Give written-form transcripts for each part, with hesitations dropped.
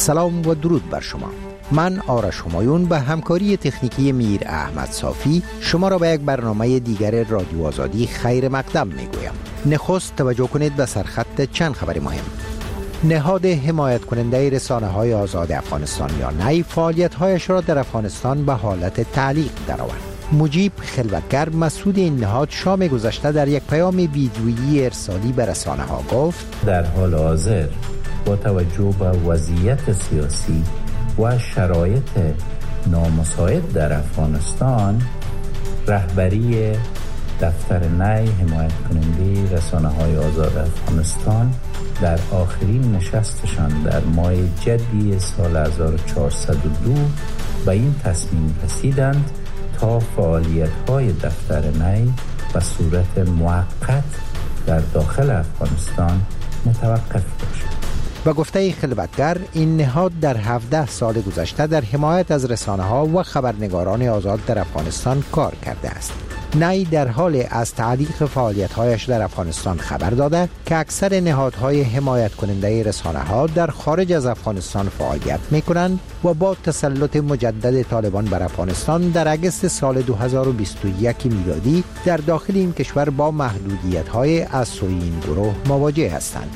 سلام و درود بر شما. من آرش همایون به همکاری تکنیکی میر احمد صافی شما را به یک برنامه دیگر رادیو آزادی خیر مقدم می گویم. نخست توجه کنید به سرخط چند خبر مهم. نهاد حمایت کننده رسانه های آزاد افغانستان یا نی فعالیت‌هایش را در افغانستان به حالت تعلیق درآورد. مجیب خلوتگر مسئول این نهاد شام گذشته در یک پیام ویدیویی ارسالی به رسانه ها گفت در حال حاضر با توجه به وضعیت سیاسی و شرایط نامساعد در افغانستان، رهبری دفتر نی حمایت کننده رسانه های آزاد افغانستان در آخرین نشستشان در ماه جدی سال 1402 به این تصمیم رسیدند تا فعالیت های دفتر نی به صورت موقت در داخل افغانستان متوقف باشد. به گفته خلوتگر، این نهاد در 17 سال گذشته در حمایت از رسانه ها و خبرنگاران آزاد در افغانستان کار کرده است. نی در حال از تعلیق فعالیت‌هایش در افغانستان خبر داده که اکثر نهادهای حمایت کننده رسانه ها در خارج از افغانستان فعالیت می‌کنند و با تسلط مجدد طالبان بر افغانستان در اگست سال 2021 میلادی در داخل این کشور با محدودیت‌های از سوی این گروه مواجه هستند.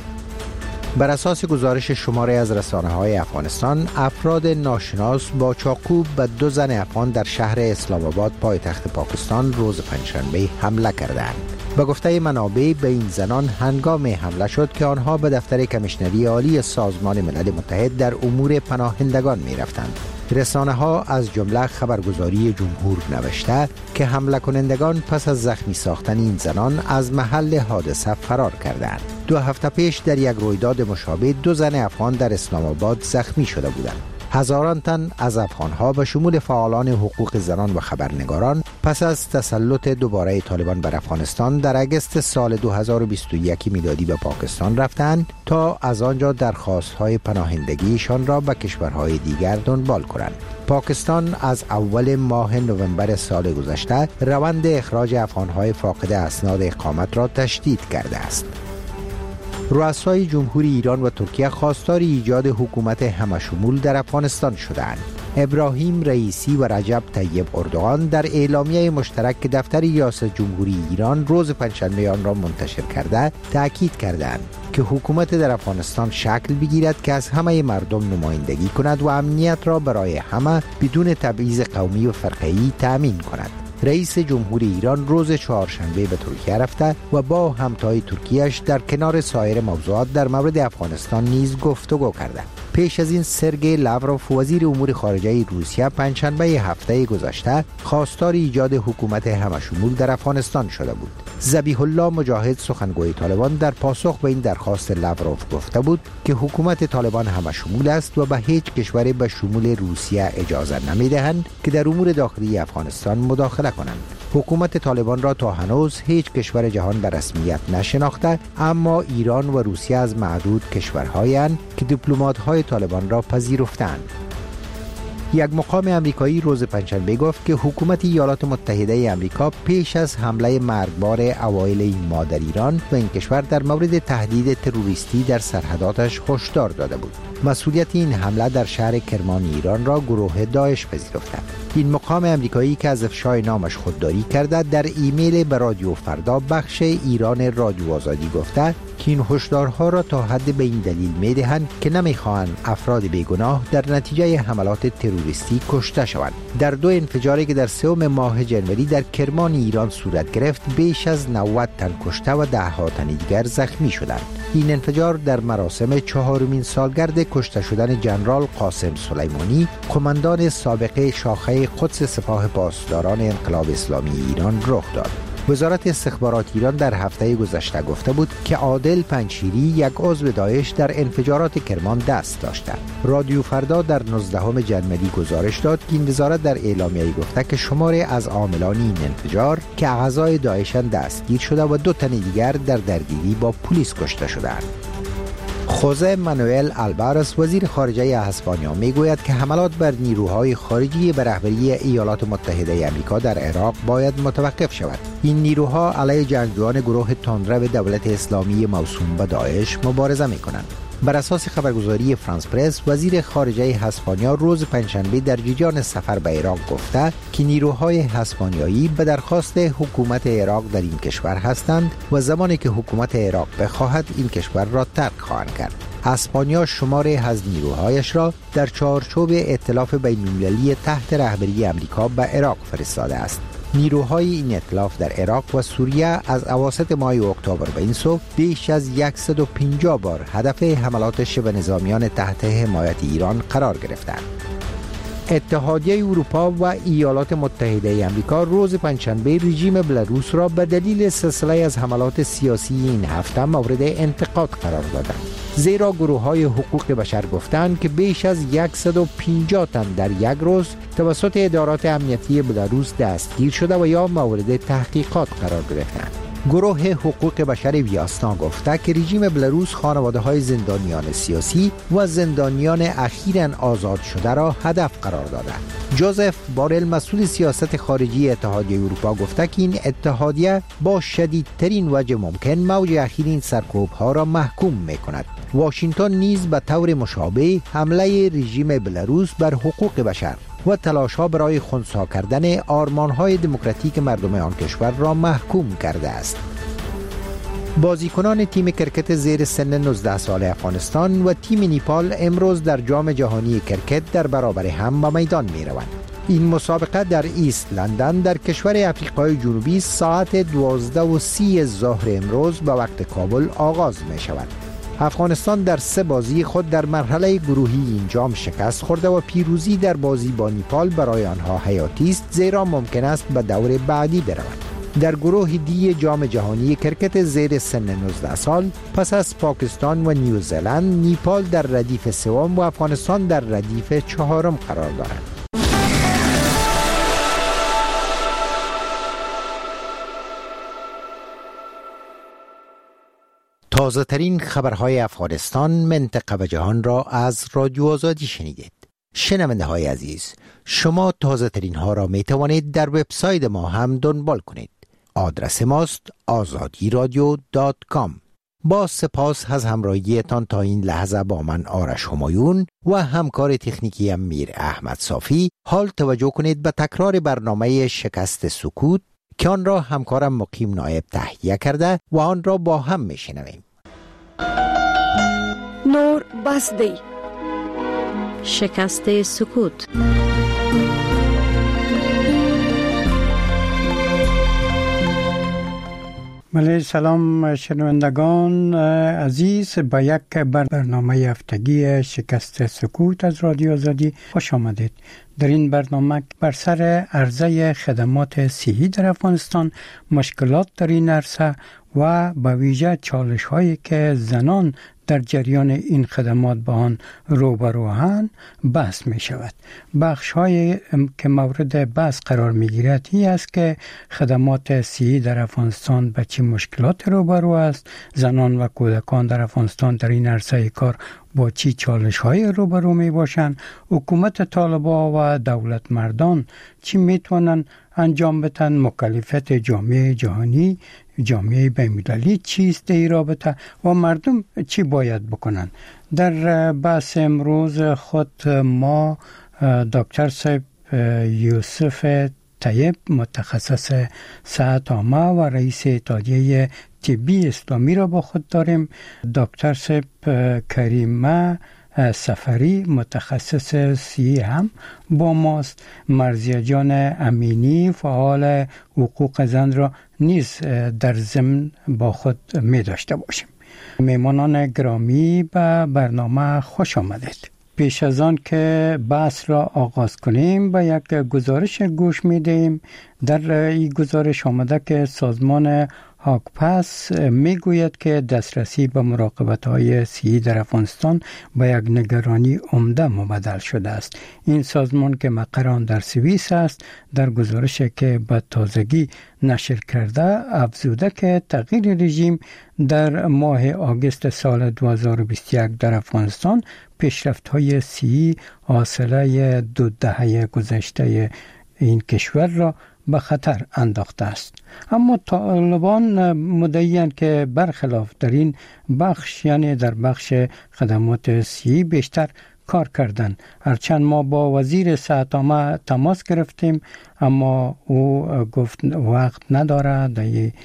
بر اساس گزارش شماری از رسانه‌های افغانستان، افراد ناشناس با چاقو به 2 زن افغان در شهر اسلام آباد پایتخت پاکستان روز پنجشنبه حمله کردند. به گفته منابع به این زنان هنگام حمله شد که آنها به دفتر کمیشنری عالی سازمان ملل متحد در امور پناهندگان می رفتند. رسانه ها از جمله خبرگزاری جمهور نوشته که حمله کنندگان پس از زخمی ساختن این زنان از محل حادثه فرار کردند. 2 هفته پیش در یک رویداد مشابه 2 زن افغان در اسلام آباد زخمی شده بودند. هزاران تن از افغان‌ها به شمول فعالان حقوق زنان و خبرنگاران پس از تسلط دوباره طالبان بر افغانستان در اگست سال 2021 میلادی به پاکستان رفتند تا از آنجا درخواست‌های پناهندگیشان را به کشورهای دیگر دنبال کنند. پاکستان از اول ماه نوامبر سال گذشته روند اخراج افغان‌های فاقد اسناد اقامت را تشدید کرده است. رؤسای جمهوری ایران و ترکیه خواستار ایجاد حکومت همشمول در افغانستان شدند. ابراهیم رئیسی و رجب طیب اردوغان در اعلامیه مشترک که دفتر ریاست جمهوری ایران روز پنجشنبه آن را منتشر کرده تأکید کردند که حکومت در افغانستان شکل بگیرد که از همه مردم نمایندگی کند و امنیت را برای همه بدون تبعیض قومی و فرقه‌ای تأمین کند. رئیس جمهوری ایران روز چهارشنبه به ترکیه رفته و با همتای ترکیه‌اش در کنار سایر موضوعات در مورد افغانستان نیز گفتگو کرده. پیش از این سرگئی لاوروف وزیر امور خارجه روسیه پنجشنبه هفته گذشته خواستار ایجاد حکومت همشمول در افغانستان شده بود. ذبیح الله مجاهد سخنگوی طالبان در پاسخ به این درخواست لاوروف گفته بود که حکومت طالبان همشمول است و به هیچ کشوری به شمول روسیه اجازه نمیدهند که در امور داخلی افغانستان مداخله کنند. حکومت طالبان را تا هنوز هیچ کشور جهان به رسمیت نشناخته، اما ایران و روسیه از معدود کشورهایند که دیپلمات‌های طالبان را پذیرفتند. یک مقام امریکایی روز پنجشنبه گفت که حکومت ایالات متحده آمریکا پیش از حمله مرگبار اوایل این ماه در ایران و این کشور در مورد تهدید تروریستی در سرحداتش هشدار داده بود. مسئولیت این حمله در شهر کرمان ایران را گروه داعش پذیرفته. این مقام امریکایی که از افشای نامش خودداری کرده در ایمیل به رادیو فردا بخش ایران رادیو آزادی گفته که این هشدارها را تا حد به این دلیل می‌دهند که نمی‌خواهند افراد بیگناه در نتیجه حملات تروریستی کشته شوند. در 2 انفجاری که در 3 ماه جنوری در کرمان ایران صورت گرفت بیش از 90 تن کشته و 10 تن دیگر زخمی شدند. این انفجار در مراسم 4مین سالگرد کشته شدن جنرال قاسم سلیمانی، قماندان سابق شاخه قدس سپاه پاسداران انقلاب اسلامی ایران رخ داد. وزارت استخبارات ایران در هفته گذشته گفته بود که عادل پنجشیری یک عضو داعش در انفجارات کرمان دست داشته. رادیو فردا در 19 جنوری گزارش داد که این وزارت در اعلامیه‌ای گفته که شماری از عاملان این انفجار که اعضای داعش دستگیر شده و 2 تن دیگر در درگیری با پلیس کشته شدند. خوزه مانوئل آلوارز وزیر خارجه اسپانیا میگوید که حملات بر نیروهای خارجی به رهبری ایالات متحده آمریکا در عراق باید متوقف شود. این نیروها علیه جنگجویان گروه تندرو دولت اسلامی موسوم به داعش مبارزه میکنند. بر اساس خبرگزاری فرانس پرس، وزیر خارجه اسپانیا روز پنجشنبه در جریان سفر به عراق گفته که نیروهای اسپانیایی به درخواست حکومت عراق در این کشور هستند و زمانی که حکومت عراق بخواهد این کشور را ترک خواهند کرد. اسپانیا شماری از نیروهایش را در چارچوب ائتلاف بین‌المللی تحت رهبری آمریکا به عراق فرستاده است. نیروهای این ائتلاف در عراق و سوریه از اواسط ماه اکتبر به این سو بیش از 150 بار هدف حملات شبه نظامیان تحت حمایت ایران قرار گرفتند. اتحادیه اروپا و ایالات متحده آمریکا روز پنجشنبه رژیم بلاروس را به دلیل سلسله از حملات سیاسی این هفته مورد انتقاد قرار دادند. زیرا گروه‌های حقوق بشر گفتند که بیش از 150 تن در یک روز توسط ادارات امنیتی بلاروس دستگیر شده و یا مورد تحقیقات قرار گرفتند. گروه حقوق بشر ویاسنا گفته که رژیم بلاروس خانواده‌های زندانیان سیاسی و زندانیان اخیراً آزاد شده را هدف قرار داده. جوزف بارل مسئول سیاست خارجی اتحادیه اروپا گفته که این اتحادیه با شدیدترین وجه ممکن موج اخیر این سرکوب‌ها را محکوم می‌کند. واشنگتن نیز به طور مشابه حمله رژیم بلاروس بر حقوق بشر و تلاش‌ها برای خنثی کردن آرمان‌های دموکراتیک مردم آن کشور را محکوم کرده است. بازیکنان تیم کرکت زیر سن 19 سال افغانستان و تیم نیپال امروز در جام جهانی کرکت در برابر هم به میدان می‌روند. این مسابقه در ایست لندن در کشور افریقای جنوبی ساعت 12:30 ظهر امروز به وقت کابل آغاز می‌شود. افغانستان در 3 بازی خود در مرحله گروهی این جام شکست خورده و پیروزی در بازی با نیپال برای آنها حیاتی است، زیرا ممکن است به دور بعدی بروند. در گروه دی جام جهانی کرکت زیر سن 19 سال پس از پاکستان و نیوزلند، نیپال در ردیف سوم و افغانستان در ردیف چهارم قرار دارند. تازه ترین خبرهای افغانستان، منطقه و جهان را از رادیو آزادی شنیدید. شنونده های عزیز، شما تازه ترین ها را می توانید در وبسایت ما هم دنبال کنید. آدرس ماست azadiradio.com. با سپاس از همراهیتان تا این لحظه با من آرش همایون و همکار تکنیکی میر احمد صافی. حال توجه کنید به تکرار برنامه شکست سکوت که آن را همکارم مقیم نایب تهیه کرده و آن را با هم می شنویم. نور بسدی شکست سکوت. بله، سلام شنوندگان عزیز، با یک برنامه هفتگی شکست سکوت از رادیو آزادی خوش آمدید. در این برنامه بر سر عرضه خدمات صحی در افغانستان، مشکلات در این عرصه و به ویژه چالش هایی که زنان در جریان این خدمات با آن روبروهند بحث می شود. بخش هایی که مورد بحث قرار می گیرد این است که خدمات صحی در افغانستان به چه مشکلات روبرو است، زنان و کودکان در افغانستان در این عرصه کار با چی چالش های روبرو می باشند، حکومت طالبان و دولت مردان چی می توانند انجام بدن، مکلفیت جامعه جهانی، جامعه بین‌المللی چیست در این رابطه و مردم چی باید بکنن. در بحث امروز خود ما دکتر صاحب یوسف طیب، متخصص صحت عامه و رئیس اتحادیه طبی اسلامی را با خود داریم. دکتر صاحب کریمه سفری، متخصص صحی هم با ماست. مرضیه جان امینی، فعال حقوق زن را نیز در ضمن با خود می داشته باشیم. میمانان گرامی به برنامه خوش آمدید. پیش از آن که بحث را آغاز کنیم به یک گزارش گوش می دهیم. در این گزارش آمده که سازمان هاکپس می گوید که دسترسی به مراقبت‌های صحی در افغانستان به یک نگرانی عمده مبدل شده است. این سازمان که مقر آن در سوئیس است، در گزارشی که به تازگی نشر کرده افزوده که تغییر رژیم در ماه آگوست سال 2021 در افغانستان پیشرفت‌های صحی حاصله 2 دهه گذشته این کشور را به خطر انداخته است. اما طالبان مدعی‌اند که برخلاف در این بخش، یعنی در بخش خدمات صحی بیشتر کار کردن. هرچند ما با وزیر صحت عامه تماس گرفتیم، اما او گفت وقت نداره. در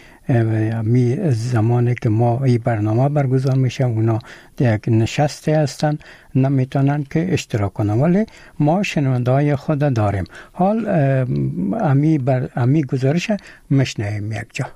می زمانی که ما این برنامه برگزار میشه اونا یک نشسته هستن، نمیتونن که اشتراک کنن، ولی ما شنونده های خود داریم. حال امی گزارش مشنویم یک جا.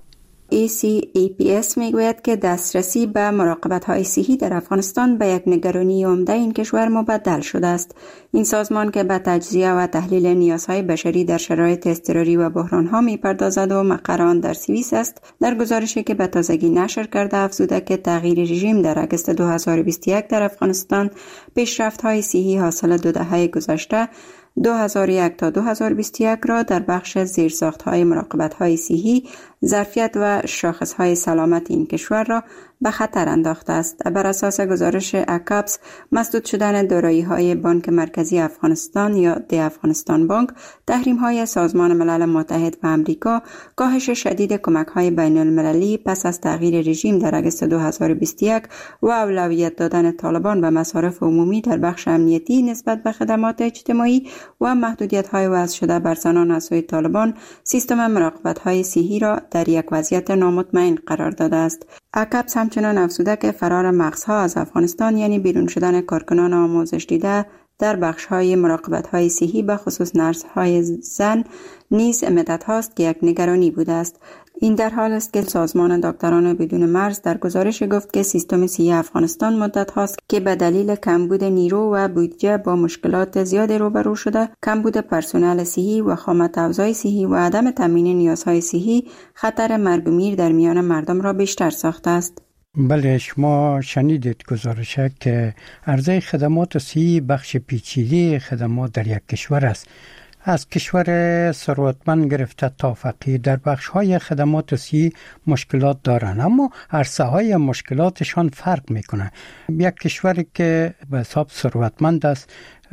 ECEPS میگوید که دسترسی به مراقبت‌های صحی در افغانستان به یک نگرانی عمده این کشور مبدل شده است. این سازمان که به تجزیه و تحلیل نیازهای بشری در شرایط اضطراری و بحران‌ها می‌پردازد و مقر آن در سوئیس است، در گزارشی که به تازگی نشر کرده افزوده که تغییر رژیم در اگست 2021 در افغانستان پیشرفت‌های صحی حاصل 2 دهه گذشته 2001 تا 2021 را در بخش زیرساخت‌های مراقبت‌های صحی، ظرفیت و شاخص‌های سلامت این کشور را به خطر انداخته است. بر اساس گزارش اکابس، مسدود شدن دارایی‌های بانک مرکزی افغانستان یا دی افغانستان بانک، تحریم‌های سازمان ملل متحد و امریکا، کاهش شدید کمک‌های بین‌المللی پس از تغییر رژیم در اگست 2021 و اولویت دادن طالبان به مصارف عمومی در بخش امنیتی نسبت به خدمات اجتماعی و محدودیت‌های وضع شده بر زنان از سوی طالبان، سیستم مراقبت‌های صحی را در یک وضعیت نامطمئن قرار داده است. اکابس همچنان افزوده که فرار مغزها از افغانستان، یعنی بیرون شدن کارکنان آموزش دیده در بخش‌های مراقبت‌های صحی به خصوص نرس‌های زن، نیز مدت هاست که یک نگرانی بوده است. این در حال است که سازمان دکتران بدون مرز در گزارش گفت که سیستم صحی افغانستان مدت هاست که به دلیل کمبود نیرو و بودجه با مشکلات زیاد روبرو شده. کمبود پرسنل صحی و خامت افزای صحی و عدم تامین نیازهای صحی خطر مرگ و میر در میان مردم را بیشتر ساخته است. بله، شما شنیدید گزارش که عرضه خدمات صحی بخش پیچیده خدمات در یک کشور است. از کشور ثروتمند گرفته تا فقیر در بخش‌های خدمات صحی مشکلات دارند، اما عرصه‌های مشکلاتشان فرق می‌کنه. یک کشوری که به حساب ثروتمند است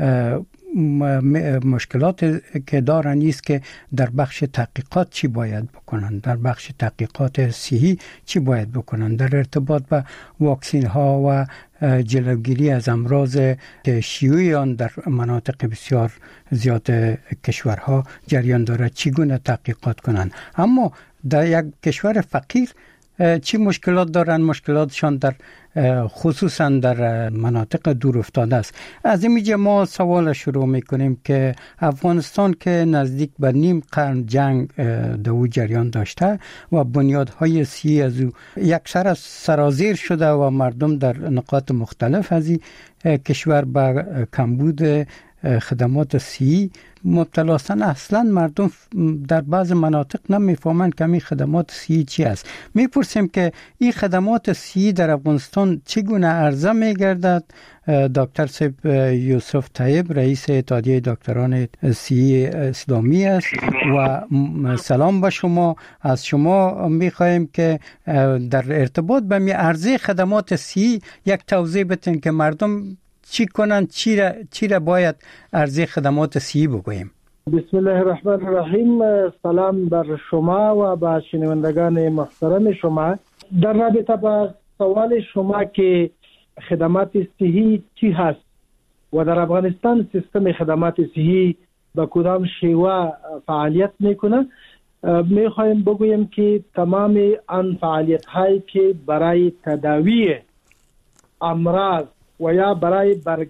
مشکلات که دارن نیست که در بخش تحقیقات چی باید بکنن، در بخش تحقیقات صحی چی باید بکنن، در ارتباط با واکسین ها و جلوگیری از امراض که شیوع آن در مناطق بسیار زیاد کشورها جریان دارد چگونه تحقیقات کنند. اما در یک کشور فقیر چی مشکلات دارن؟ مشکلاتشان در خصوصا در مناطق دور افتاده است. از اینجا ما سوال شروع میکنیم که افغانستان که نزدیک به نیم قرن جنگ دو جریان داشته و بنیادهای صحی از او یکسر سرازیر شده و مردم در نقاط مختلف از این کشور به کمبود خدمات صحی مبتلا هستند. اصلا مردم در بعض مناطق نمیفهمند که این خدمات صحی چی است. میپرسیم که این خدمات صحی در افغانستان چگونه عرضه میگردد؟ دکتر صاحب یوسف طیب رئیس اتحادیه دکتران صحی اسلامی است و سلام به شما. از شما میخواهیم که در ارتباط به می عرضه خدمات صحی یک توضیح بدین که مردم چی کنن، چی را باید عرضه خدمات صحی بگوییم. بسم الله الرحمن الرحیم. سلام بر شما و به شنوندگان محترم شما. در رابطه با سوال شما که خدمات صحی چی هست و در افغانستان سیستم خدمات صحی به کدام شیوه فعالیت میکنه، میخوایم بگویم که تمام آن فعالیت هایی که برای تداوی امراض و یا برای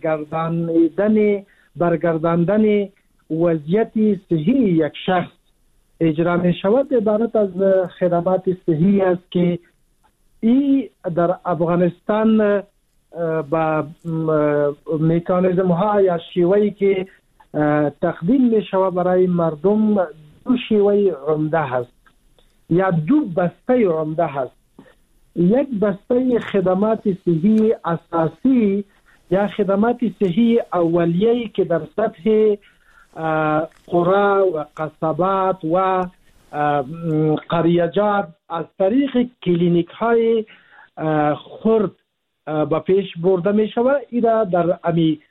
برگرداندن وضعیت صحی یک شخص اجرا می شود عبارت از خدمات صحی است که این در افغانستان با مکانیزم ها یا شیوهی که تقدیم می شود برای مردم دو شیوه عمده هست یا دو بسته عمده هست. یک بسته خدمات صحی اساسی یا خدمات صحی اولیه‌ای که در سطح قرى و قصبات و قریجات از طریق کلینیک های خرد با پیش برده می شود. اینا در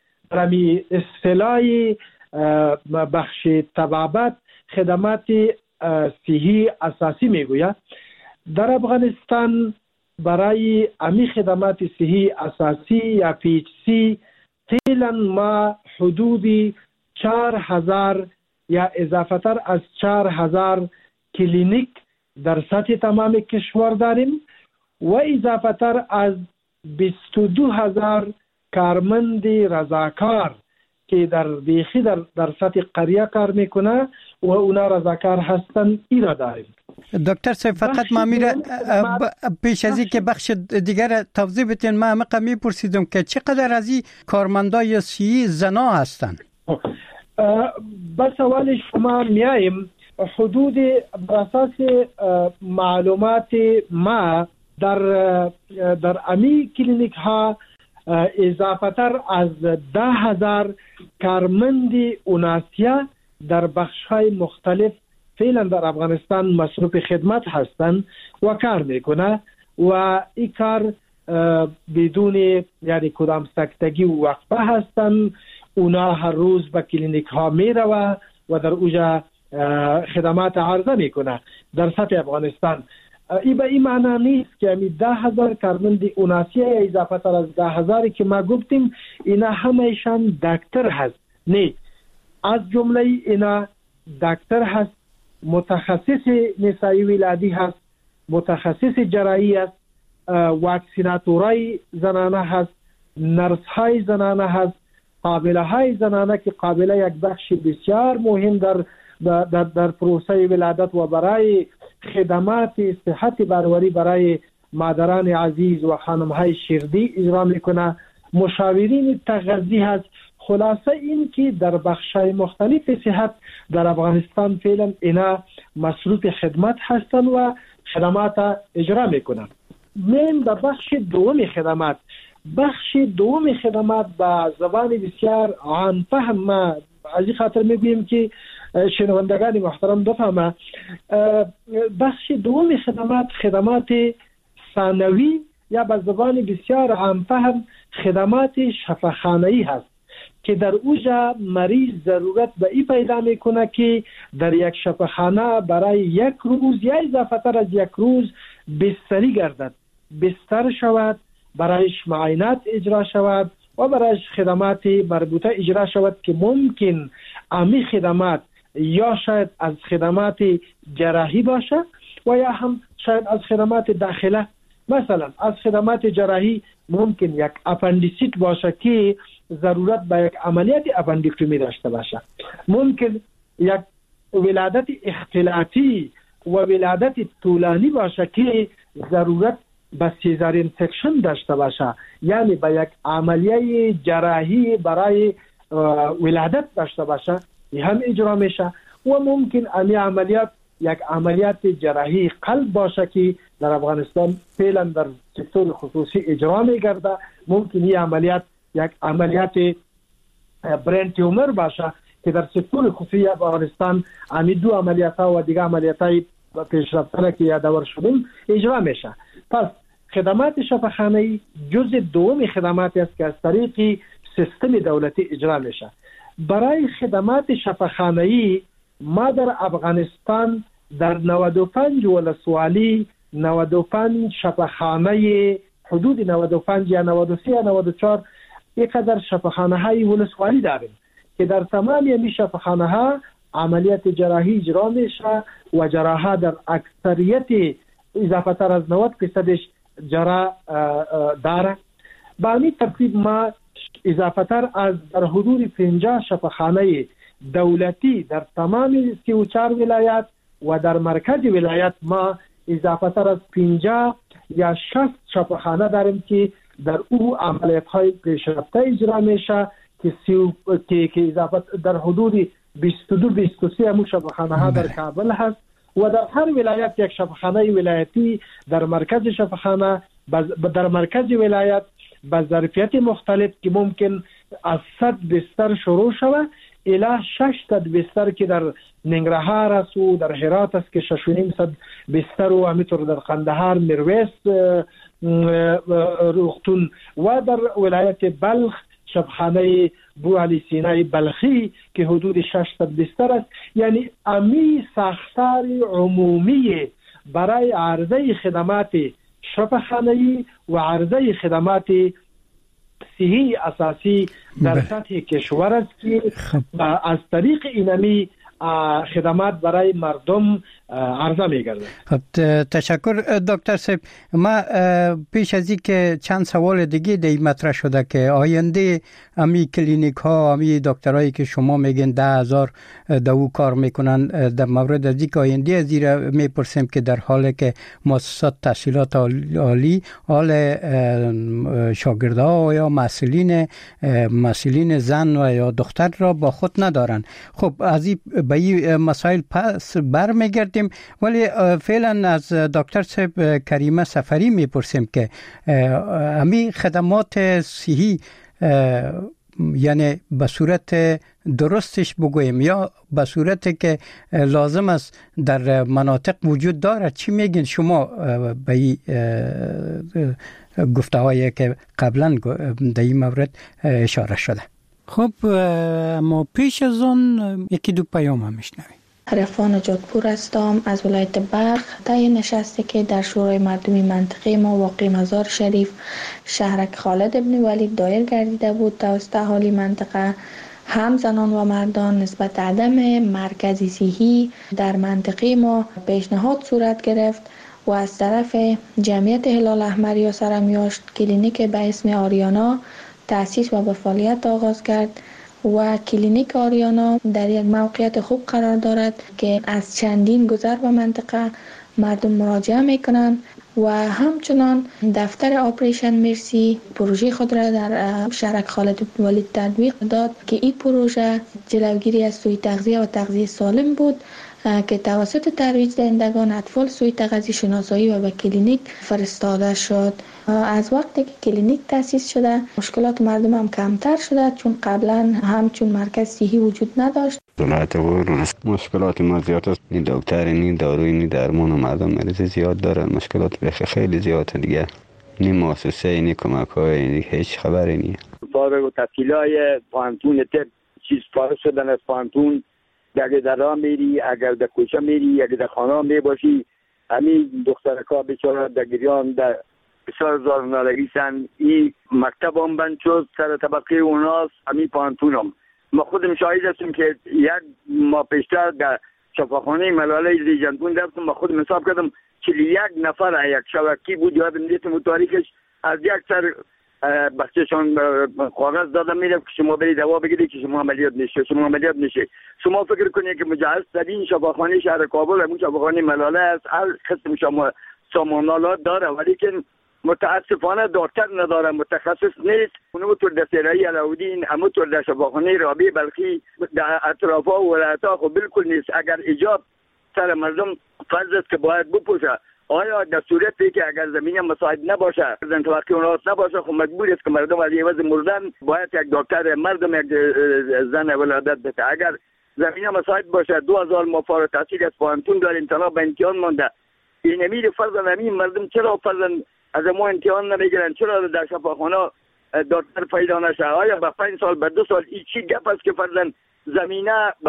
امی اصطلاح بخش طبابت خدمات صحی اساسی میگوید. در افغانستان برای امی خدمات صحی اساسی یا پیچسی فعلا ما حدود 4000 یا اضافه تر از 4000 کلینیک در سطح تمام کشور داریم و اضافه تر از 22000 کارمند رضاکار که در بیخی در سطح قریه کار میکنه و اونا رضاکار هستن اینا داریم. دکتر صاحب فقط ما میره پیش از این که بخش دیگر توضیح بتین، ما همه میپرسیدم که چقدر از این کارمندای صحی زنا هستن؟ به سوال شما میاییم. حدود بر اساس معلومات ما در امی کلینیک ها اضافه تر از 10,000 کارمند اوناسیا در بخش های مختلف فعلا در افغانستان مصروف خدمت هستند و کار میکنه و این کار بدون یعنی کدام سکتگی و وقفه هستند. اونا هر روز به کلینیک ها میروه و در اوجا خدمات عرضه میکنه در سطح افغانستان. این به این معنی نیست که 10,000 کارمند اوناسیه اضافه تر از 10,000 که ما گفتیم اینا همهشان دکتر هست. نه، از جمله اینا دکتر هست، متخصص نسایی ولادی هست، متخصص جراحی است، واکسیناتورای زنانه هست، نرس های زنانه هست، قابله های زنانه که قابله یک بخش بسیار مهم در پروسه ولادت و برای خدمات صحت باروری برای مادران عزیز و خانم های شیردی اجرا میکنه، مشاورین تغذیه هست. خلاصه این که در بخش های مختلف صحت در افغانستان فعلا اینا مصروف خدمت هستند و خدمات اجرا میکنن. من به بخش دوم خدمات. بخش دوم خدمات با زبان بسیار عام فهم ما از این خاطر میگویم که شنوندگان محترم بفهمه. بخش دوم خدمات ثانوی یا به زبان بسیار عام فهم خدمات شفاخانه‌ای هست که در اوجا مریض ضرورت به این پیدا میکنه که در یک شفاخانه برای یک روز یا اضافه تر از یک روز بستری گردد، بستر شود، برایش معاینات اجرا شود و برایش خدمات مربوطه اجرا شود که ممکن امی خدمات یا شاید از خدمات جراحی باشه و یا هم شاید از خدمات داخله. مثلا از خدمات جراحی ممکن یک اپندیسیت باشه که ضرورت به یک عملیات اپندیکتومی داشته باشه، ممکن یک ولادت اختلاطی و ولادت طولانی باشه که ضرورت به سیزارین سکشن داشته باشه، یعنی به یک عملیه جراحی برای ولادت داشته باشه، این هم اجرا میشه. و ممکن امی عملیات یک عملیات جراحی قلب باشه که در افغانستان فعلا در سکتور خصوصی اجرا میگرده، ممکن این عملیات یک عملیات برین تیومر باشه که در سکتور خصوصی افغانستان امی دو عملیات ها و دیگه عملیات های پیشرفته که یادآور شدیم اجرا میشه. پس خدمات شفاخانه‌ای جزء دوم خدماتی است که از طریق سیستم دولتی اجرا میشه. برای خدمات شفاخانه‌ای ما در افغانستان در 95 ولسوالی 95 شفاخانه حدود 95 یا 93 یا 94 اینقدر شفاخانه های ولسوالی داریم که در تمام این شفاخانه ها عملیات جراحی اجرا میشه و جراحا در اکثریت اضافه تر از 90% جراح داره. با همین ترتیب ما اضافه تر از در حدود 50 شفاخانه دولتی در تمام 34 ولایت و در مرکز ولایت ما اضافه تر از 50 یا 60 شفاخانه داریم که در او عملیات های پیشرفته اجرا میشه که اضافه در حدود 22-23 همون شفاخانه ها در کابل هست و در هر ولایت یک شفاخانه ولایتی در مرکز شفاخانه در مرکز ولایت با ظرفیت مختلف که ممکن از 100 بستر شروع شود الی 600 بستر که در ننگرهار است و در هرات است که 6.5 بستر و همینطور در قندهار، مرویس، روغتون و در ولایت بلخ شبخانه بو علی سینای بلخی که حدود 600 بستر است. یعنی امی ساختار عمومی برای عرضه خدمات شفاخانه‌ای و عرضه خدمات صحی اساسی در سطح کشور است که از طریق اینمی خدمات برای مردم عرضه می‌گردد. خب تشکر دکتر صاحب. ما پیش از این که چند سوال دیگه دی مطرح شده که آینده امی کلینیک ها، امی دکترایی که شما میگین 10,000 دو کار میکنن، در مورد از اینکه آینده از این میپرسیم که در حالی که مؤسسات تحصیلات عالی حال شاگردها یا مسئولین زن و یا دختر را با خود ندارن. خب از این به این مسائل پس برمیگردیم، ولی فعلا از دکتر صاحب کریمه سفری میپرسیم که امی خدمات صحی یعنی به صورت درستش بگویم یا به صورتی که لازم است در مناطق وجود دارد، چی میگین شما به این گفته‌هایی که قبلا در این مورد اشاره شده؟ خب ما پیش از اون یکی دو پیام هم میشنویم. عرفان جادپور هستم از ولایت بلخ. طی نشستی که در شورای مردمی منطقه ما واقع مزار شریف شهرک خالد ابن ولید دایر گردیده بود توسط اهالی منطقه، هم زنان و مردان نسبت عدم مرکز صحی در منطقه ما پیشنهاد صورت گرفت و از طرف جمعیت هلال احمر یا سرمیاشت کلینیک به اسم آریانا تأسیس و به فعالیت آغاز کرد و کلینیک آریانا در یک موقعیت خوب قرار دارد که از چندین گذر به منطقه مردم مراجعه میکنند و همچنان دفتر آپریشن مرسی پروژه خود را در شهرک خالد بن ولید تطبیق داد که این پروژه جلوگیری از سوء تغذیه و تغذیه سالم بود که توسط ترویج دهندگان اطفال سوء تغذیه شناسایی و به کلینیک فرستاده شد. از وقتی که کلینیک تأسیس شده مشکلات مردم هم کمتر شده، چون قبلا همچون مرکز صحی وجود نداشت. ولایت مشکلات ما زیاد است، نی دکتر نی داروی نی درمان و مردم مریض زیاد دارن، مشکلات خیلی زیاده دیگه، نی مؤسسه نی کمک‌های نی هیچ خبری نی. فارغ التحصیلای پانتون تب چیز فارغ شدن از پانتون، اگر در راه میری، اگر در کوچه میری، اگر در خانه می باشی، همین دخترکا بیچاره در گریان در بسیار زار نالگیسن. این مکتب هم بند شد، سر طبقه اوناست، همین پانتون هم. ما خودم شاهد هستیم که یک ماه پیشتر در شفاخانه ملاله ریجنبون رفتم، ما خودم حساب کردم 41 نفر یک شبکی بود، یادم دیدم تاریخش، از یک سر بخششان کاغذ دادم میره که شما برید دوا بگیرید که شما عملیات نشه. شما فکر کنید که مجهز ترین شفاخانه شهر کابل همون شفاخانه ملاله است، هر قسم شما سامانالات داره، ولی که متاسفانه دکتر نداره، متخصص نیست. اونطور در سرایی علاودین، همونطور در شفاخانه رابعه بلخی، در اطرافا و ولایت‌ها خب بالکل نیست. اگر ایجاب سر مردم فرض است که باید بپوشه، آیا در صورتی که اگر زمین مساعد نباشه، زن توقع اونات نباشه، خب مجبور است که مردم از عوض مردن باید یک دکتر مردم یک زن ولادت بده. اگر زمین مساعد باشه 2000 ما فارغ التحصیل از پانتون داریم، تنها به امتحان مونده. این امیر فرضاً همین مردم چرا فرضاً از ما امتحان نمیگیرن؟ چرا در شفاخانه دکتر پیدا نشه؟ آیا به 5 سال به 2 سال این چی گپ است که فرضاً زمینه به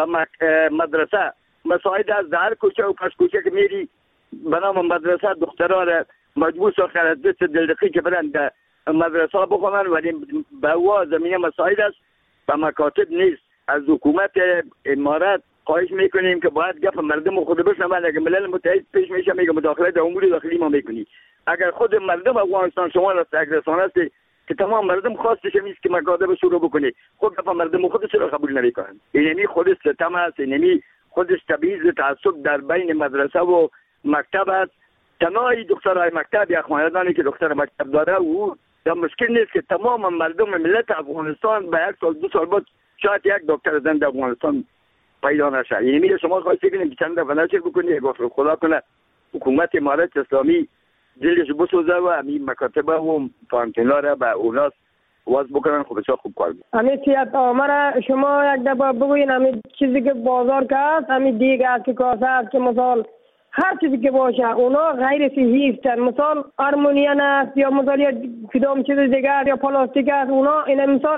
مدرسه مساعد از در کوچه و پس کوچه که میری به نام مدرسه دخترها را مجبور ساختن از دست دلدقی که برن در مدرسه بخونن، ولی به هوا زمینه مساعد است و مکاتب نیست. از حکومت امارات خواهش میکنیم که باید گپ مردم خود بشنون. اگر ملل متحد پیش میشه میگه مداخله در امور داخلی ما میکنی، اگر خود مردم افغانستان شما را تگرسان است که تمام مردم خواستش نیست که مکاتب شروع بکنی، خود گپ مردم خودش را قبول نمیکنن. اینمی خودش ستم است، اینمی خودش تبعیض تعصب در بین مدرسه و مکتب است. تنهای دخترای مکتب یا خاندانی که دختر مکتب داره او در مشکل نیست که تمام مردم ملت افغانستان به 1 سال 2 سال بعد شاید یک دکتر زن در افغانستان پیدا نشه. یعنی میره شما خواهید بگید که چند دفعه نشر بکنید، گفت خدا کنه حکومت امارت اسلامی دلش بسوزه و همین مکاتب و پانتونا را به اوناس واز بکنن، خب بسیار خوب کار میکنن. همین سیاست آمره شما یک دفعه بگوین همین چیزی که بازار که هست، همین دیگ است که کاسه است که مثال هر چیزی که باشه اونا غیر صحی است. مثال آرمونیان است یا مثال یا کدام چیز دیگر یا پلاستیک است، اونا این مثال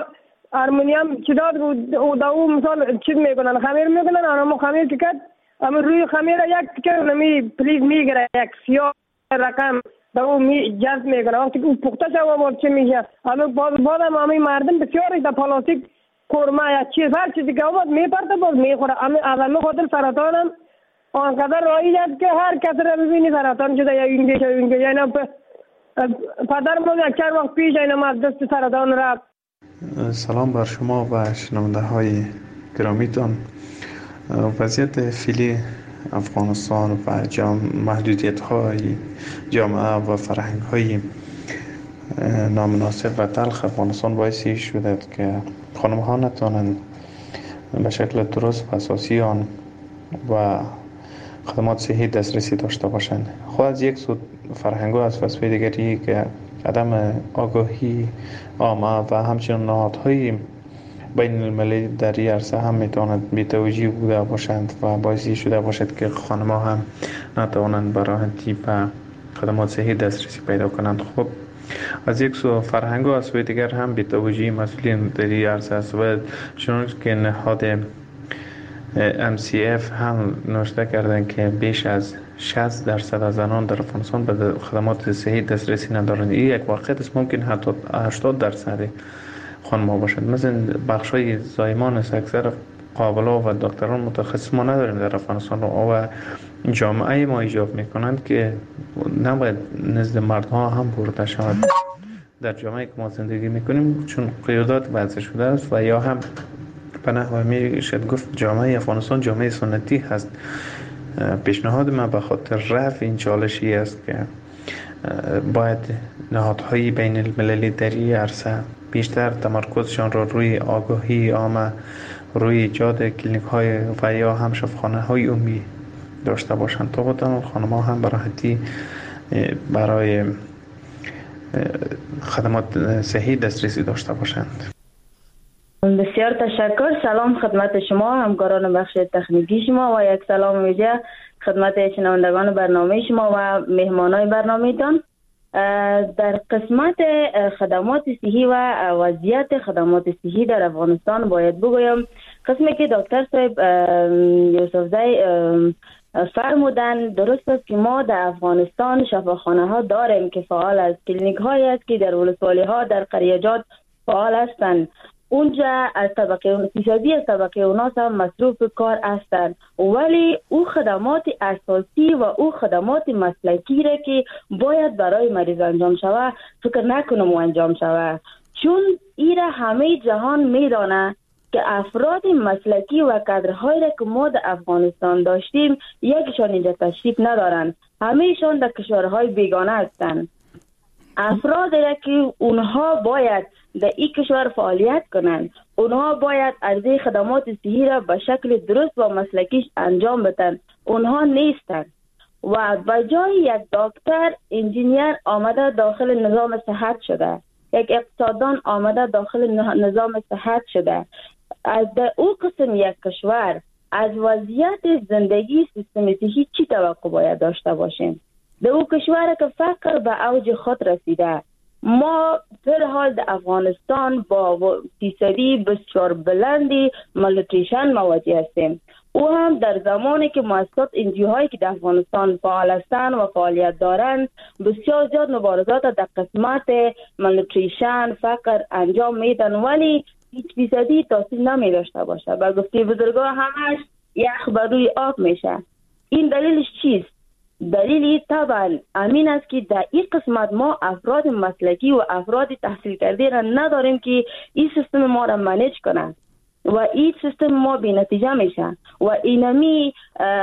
آرمونیام چی داد او دا او مثال چیز میکنن خمیر میکنن آنها خمیر که کد اما روی خمیر یک تکه نمی پلیز میگره یک سیاه رقم دا او جذب میکنه وقتی که او پخته شد چه میشه اما بعدم امی مردم بسیاری دا پلاستیک کورما یا چیز هر چیزی که اومد میپرده باز میخوره اما اول خاطر سرطانم آنقدر رایج است که هر کس را ببینی سرطان شده یا اینگه یعنی پدر ما یک چند وقت پیش اینم از دست سرطان رفت. سلام بر شما و شنونده های گرامیتان. وضعیت فعلی افغانستان و محدودیت های جامعه و فرهنگ های نامناسب و تلخ افغانستان باعثی شده که خانم ها نتوانند به شکل درست و اساسی آن و خدمات صحی دسترسی داشته باشند. خود از یک سو فرهنگ ها از وسوی دیگری که عدم آگاهی عامه و همچنین نهادهای بین المللی در این عرصه هم میتواند بی‌توجهی بوده باشند و باعثی شده باشد که خانم‌ها هم نتوانند به راحتی به خدمات صحی دسترسی پیدا کنند. خب از یک سو فرهنگ ها از سوی دیگر هم بی‌توجهی مسئولین در این عرصه است و چون که نهاد MCF هم نوشته کردن که بیش از 60% از زنان در افغانستان به خدمات صحی دسترسی ندارند. این یک واقعیت است. ممکن حتی 80% خانم‌ها باشند. مثل بخش‌های زایمان است. اکثر قابلا و دکتران متخصص ما نداریم در افغانستان و جامعه ما ایجاب می‌کنند که نباید نزد مردها هم برده شود. در جامعه که ما زندگی می‌کنیم چون قیادات وضع شده است و یا هم به نحو میشد گفت جامعه افغانستان جامعه سنتی هست. پیشنهاد من به خاطر رفع این چالشی است که باید نهادهای بین المللی در این عرصه بیشتر تمرکزشان را روی آگاهی عامه، روی ایجاد کلینیک های و یا هم شفاخانه های عمومی داشته باشند تا بتوانند خانم‌ها هم به راحتی برای خدمات صحی دسترسی داشته باشند. بسیار تشکر. سلام خدمت شما همکاران بخش تکنیکی شما و یک سلام ویژه خدمت شنوندگان برنامه شما و مهمانای برنامه‌تان. در قسمت خدمات صحی و وضعیت خدمات صحی در افغانستان باید بگویم قسمی که دکتر صاحب یوسفزی فرمودن درست است که ما در افغانستان شفاخانه ها داریم که فعال است، کلینیک هایی است که در ولسوالی ها در قریجات فعال هستند. اونجا از طبقه فیصدی از طبقه اوناس هم مصروف کار هستند، ولی او خدمات اساسی و او خدمات مسلکی را که باید برای مریض انجام شود فکر نکنم انجام شود، چون ایره همه جهان میدانه که افراد مسلکی و کادرهایی را که ما در افغانستان داشتیم یکیشان اینجا تشریف ندارند، همهشان در کشورهای بیگانه هستند. افراد را که اونها باید در این کشور فعالیت کنند، اونها باید عرضه خدمات صحی را به شکل درست و مسلکیش انجام بدن، اونها نیستند و به جای یک دکتر انجینیر آمده داخل نظام صحت شده، یک اقتصاددان آمده داخل نظام صحت شده. از او قسم یک کشور از وضعیت زندگی سیستم صحی چی توقع باید داشته باشیم؟ در او کشور که فقر به اوج خود رسیده، ما در حال در افغانستان با فیصدی بسیار بلندی مالنوتریشن مواجه هستیم. او هم در زمانی که مؤسسات انجیوهایی که در افغانستان فعال هستند و فعالیت دارند بسیار زیاد مبارزات در قسمت مالنوتریشن فقر انجام میدن، ولی هیچ فیصدی تاثیر نمی داشته باشه. با گفته بزرگان همش یخ بر روی آب میشه. این دلیلش چیست؟ دلیلی طبعا امین است که در این قسمت ما افراد مسلکی و افراد تحصیل کرده را نداریم که این سیستم ما را منیج کنند و این سیستم ما بی نتیجه میشه و اینمی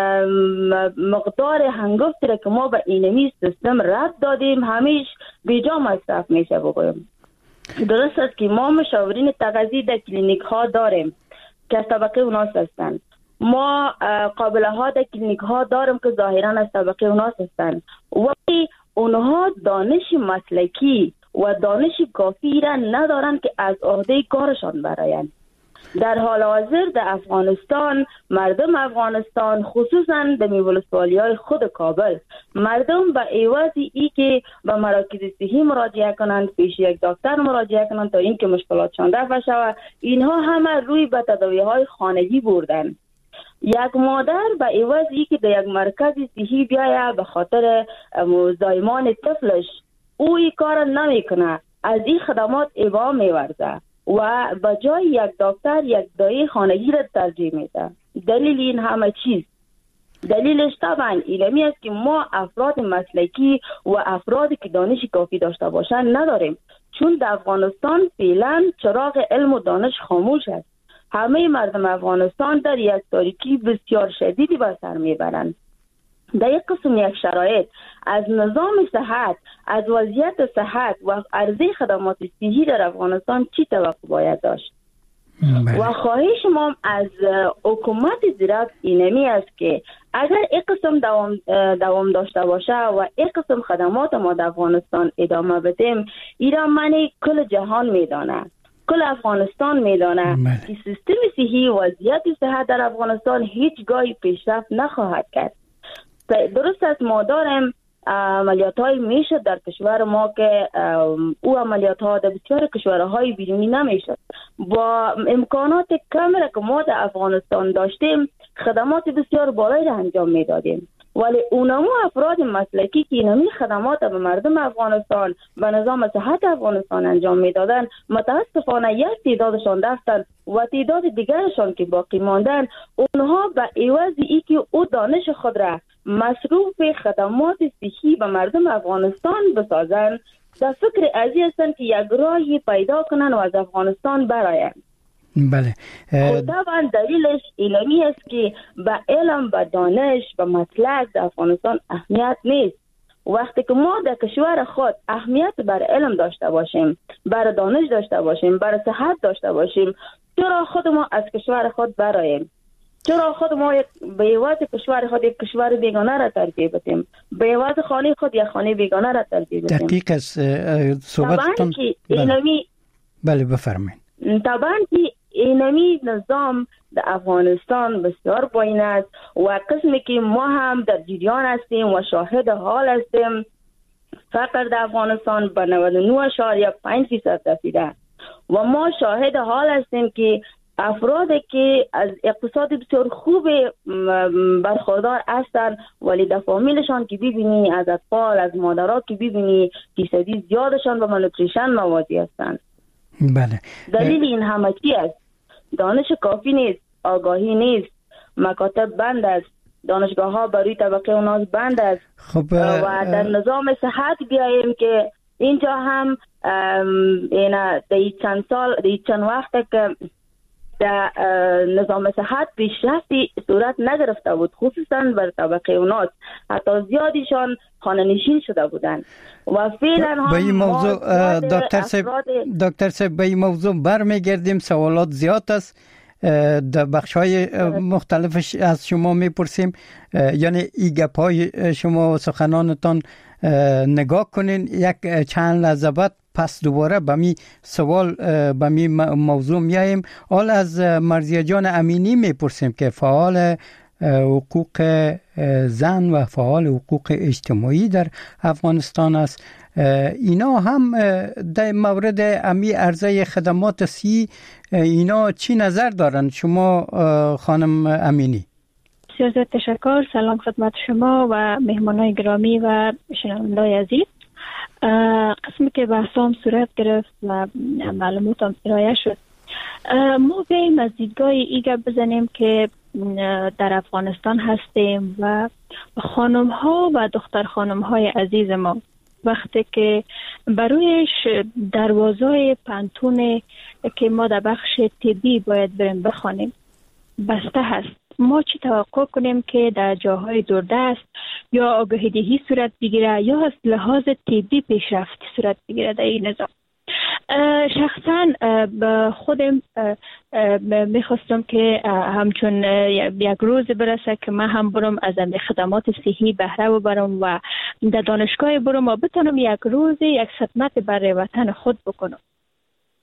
مقدار هنگفتی را که ما به اینمی سیستم رد دادیم همیش بیجا مصرف میشه. بگویم درست است که ما مشاورین تغذیه در کلینیک ها داریم که از طبقه اوناس هستند، ما قابله ها در کلینیک ها داریم که ظاهرا از طبقه اوناس هستند، ولی اونها دانش مسلکی و دانش کافی را ندارن که از عهده کارشان برآیند. در حال حاضر در افغانستان مردم افغانستان خصوصا در ولسوالی‌های خود کابل مردم به عوض ای که به مراکز صحی مراجعه کنند پیش یک دکتر مراجعه کنند تا اینکه مشکلاتشان رفع شود اینها همه روی به تداوی‌های خانگی بردن. یک مادر به عوض ای که در یک مرکز صحی بیاید به خاطر زایمان طفلش او این کار نمیکنه، از این خدمات ابا میورزه و به جای یک دکتر یک دایی خانگی را ترجیح میده. دلیل این همه چیز دلیلش طبعا اینمی است که ما افراد مسلکی و افرادی که دانش کافی داشته باشند نداریم، چون در افغانستان فعلا چراغ علم و دانش خاموش است. همه مردم افغانستان در یک تاریکی بسیار شدیدی به سر میبرند. در یک قسم یک شرایط از نظام صحت، از وضعیت صحت و عرضه خدمات صحی در افغانستان چی توقع باید داشت؟ و خواهش ما از حکومت زیرک اینمی است که اگر یک قسم دوام داشته باشه و یک قسم خدمات ما در افغانستان ادامه بدیم، ایران معنی کل جهان میدانه، کل افغانستان میدانه که سیستم صحی وضعیت صحت در افغانستان هیچگاهی پیشرفت نخواهد کرد. درست است ما داریم عملیات های میشد در کشور ما که او عملیات ها در بسیار کشورهای بیرونی نمیشد. با امکانات کم را که ما در افغانستان داشتیم خدمات بسیار بالایی را انجام میدادیم، ولی اونمو افراد مسلکی که اینمی خدمات به مردم افغانستان به نظام صحت افغانستان انجام میدادن متاسفانه یک تعدادشان رفتن و تعداد دیگرشان که باقی ماندن اونها به عوض ای که او دانش خود را مصروف خدمات صحی به مردم افغانستان بسازند در فکر ازی هستند که یک راهی پیدا کنن و از افغانستان برآیند. بله. طبعا دلیلش علمی است که به علم، به دانش، به مسلک در افغانستان اهمیت نیست. وقتی که ما در کشور خود اهمیت بر علم داشته باشیم، بر دانش داشته باشیم، بر صحت داشته باشیم، چرا خود ما از کشور خود برآییم؟ چرا خود ما به عوض کشور خود یک کشور بیگانه را ترجیح بدیم؟ به عوض خانه خود یک خانه بیگانه را ترجیح بدیم؟ دقیق است صحبتتون. بله بفرمایید. طبعا که اینمی نظام در افغانستان بسیار پایین است و قسمی که ما هم در جریان هستیم و شاهد حال هستیم، فقر در افغانستان به 99.5% رسیده و ما شاهد حال هستیم که افرادی که از اقتصاد بسیار خوب برخوردار هستند ولی در فامیلشان که ببینی، از اطفال، از مادرها که ببینی فیصدی زیادشان به مالنوتریشن مواجه هستند. بله. دلیل این همه چی است؟ دانش کافی نیست، آگاهی نیست، مکاتب بند است، دانشگاه ها برای طبقه اوناز بند است. خب و در نظام صحت بیاییم که اینجا هم در چند وقت که در نظام صحت پیشرفتی صورت نگرفته بود، خصوصا بر طبقه اوناس، حتی زیادیشان خانه نشین شده بودند و فعلا به این موضوع دکتر صاحب به این موضوع برمیگردیم. سوالات زیاد است، در بخش‌های مختلفش از شما میپرسیم، یعنی این گپ‌های شما سخنانتان نگاه کنین. یک چند لحظه بعد پس دوباره به می سوال به می موضوع میاییم. حال از مرضیه جان امینی میپرسیم که فعال حقوق زن و فعال حقوق اجتماعی در افغانستان است. اینا هم در مورد امی عرضه خدمات صحی اینا چی نظر دارن شما خانم امینی؟ بسیار تشکر. سلام خدمت شما و مهمانای گرامی و شنوندای عزیز. قسمی که بحثام صورت گرفت و معلوماتم ارائه شد، ما بیاییم از دیدگاه ایگه بزنیم که در افغانستان هستیم و خانم ها و دختر خانم های عزیز ما وقتی که برویش دروازه پانتون که ما در بخش طبی باید بریم بخوانیم بسته هست، ما چی توقع کنیم که در جاهای دوردست یا آگاهی دهی صورت بگیره یا از لحاظ طبی پیشرفت صورت بگیره در این نظام؟ شخصا خودم میخواستم که همچون یک روز برسه که من هم برم از خدمات صحی بهره ببرم و در دانشگاه برم و بتونم یک روز یک خدمت برای وطن خود بکنم.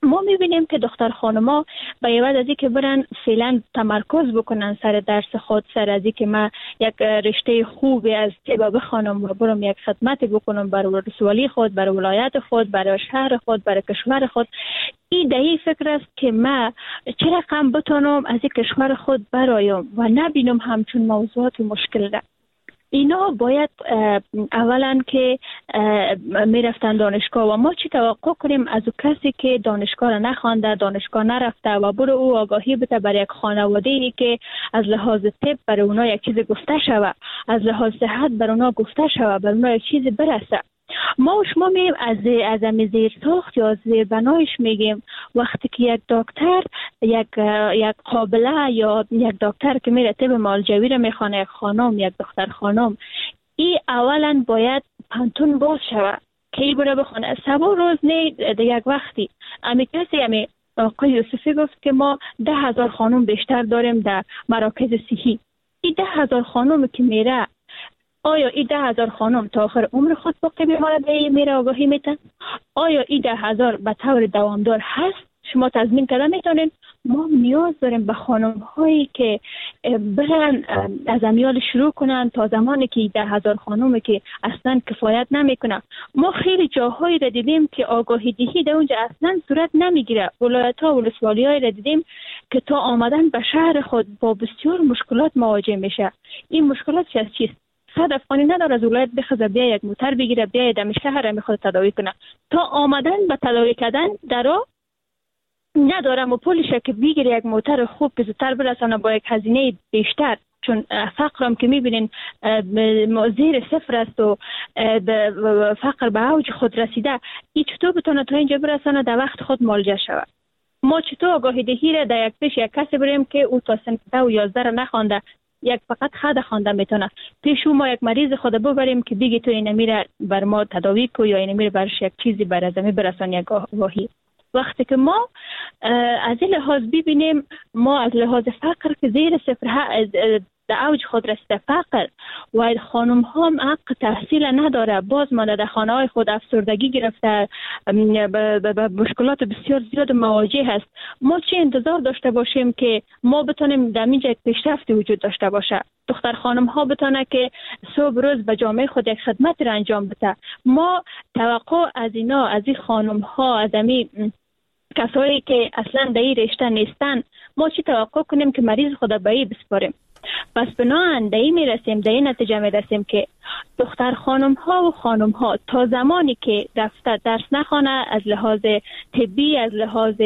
ما میبینیم که دختر خانما به عوض از اینکه برن فعلا تمرکز بکنن سر درس خود، سر از اینکه من یک رشته خوبی از طب بخوانم و برم یک خدمت بکنم برای ولسوالی خود، برای ولایت خود، برای شهر خود، برای کشور خود، این دایی فکر است که من چه رقم بتونم از این کشور خود برایم و نبینم همچون موضوعات مشکل را. اینا باید اولا که میرفتن دانشگاه و ما چی توقع کنیم از کسی که دانشگاه را نخوانده، دانشگاه نرفته و برای او آگاهی بده برای یک خانواده‌ای که از لحاظ طب برای اونا یک چیز گفته شوه، از لحاظ صحت برای اونا گفته شوه، برای اونا یک چیز برسه. ما و شما میگیم از زیر ساخت یا زیر بنایش میگیم وقتی که یک دکتر یک قابله یا یک دکتر که میره طب معالجوی رو میخوانه، یک خانم، یک دختر خانم، این اولا باید پانتون باز شوه که ای بره بخونه. سبا روز نه یک وقتی امی کسی امی آقای یوسفی گفت که ما 10,000 خانم بیشتر داریم در مراکز صحی. این 10,000 خانم که میره، آیا این 10,000 خانم تا آخر عمر خود باقی بمانه به میره آگاهی میتن؟ آیا این 10,000 به طور دوامدار هست؟ شما تضمین کردن میتونین؟ ما نیاز داریم به خانم هایی که برن از امیال شروع کنن تا زمانی که 10,000 خانومی که اصلا کفایت نمیکنه. ما خیلی جاهایی را دیدیم که آگاهی دهی در اونجا اصلا صورت نمیگیره. ولایت ها و ولسوالی هایی را دیدیم که تا آمدن به شهر خود با بسیار مشکلات مواجه میشه. این مشکلات چیست؟ 100 افغانی نداره از ولایت بخزه بیا یک موتر بگیره بیا دم شهر میخواد تداوی کنه، تا آمدن به تداوی کردن درو ندارم و پولش که بگیره یک موتر خوب که زودتر برسانه با یک هزینه بیشتر، چون فقرم که میبینین زیر صفر است و فقر به اوج خود رسیده. این چطور بتونه تا اینجا برسانه در وقت خود معالجه شود؟ ما چطور آگاهی دهی را در یک پیش یک کسی بریم که او تا سن 10 و 11 را نخوانده، یک فقط خود خوانده میتونه، پیش ما یک مریض خود ببریم که بگی تو این میره بر ما تداوی کو یا این میره برش یک چیزی بر ازمی برسان یک آگاهی. وقتی که ما از این لحاظ ببینیم، ما از لحاظ فقر که زیر صفر در اوج خود رسیده فقر و خانم ها حق تحصیل نداره، باز مانده در خانه های خود افسردگی گرفته، به مشکلات بسیار زیاد مواجه هست. ما چه انتظار داشته باشیم که ما بتونیم در اینجا یک پیشرفتی وجود داشته باشه؟ دختر خانم ها بتونه که صبح روز به جامعه خود یک خدمت را انجام بده. ما توقع از اینا، از این خانم ها، از امی کسایی که اصلا در این رشته نیستن، ما چی توقع کنیم که مریض خود به این بسپاریم؟ پس بناهن در این میرسیم، در این نتیجه میرسیم که دختر خانم ها و خانم ها تا زمانی که رفته درس نخوانه، از لحاظ طبی، از لحاظ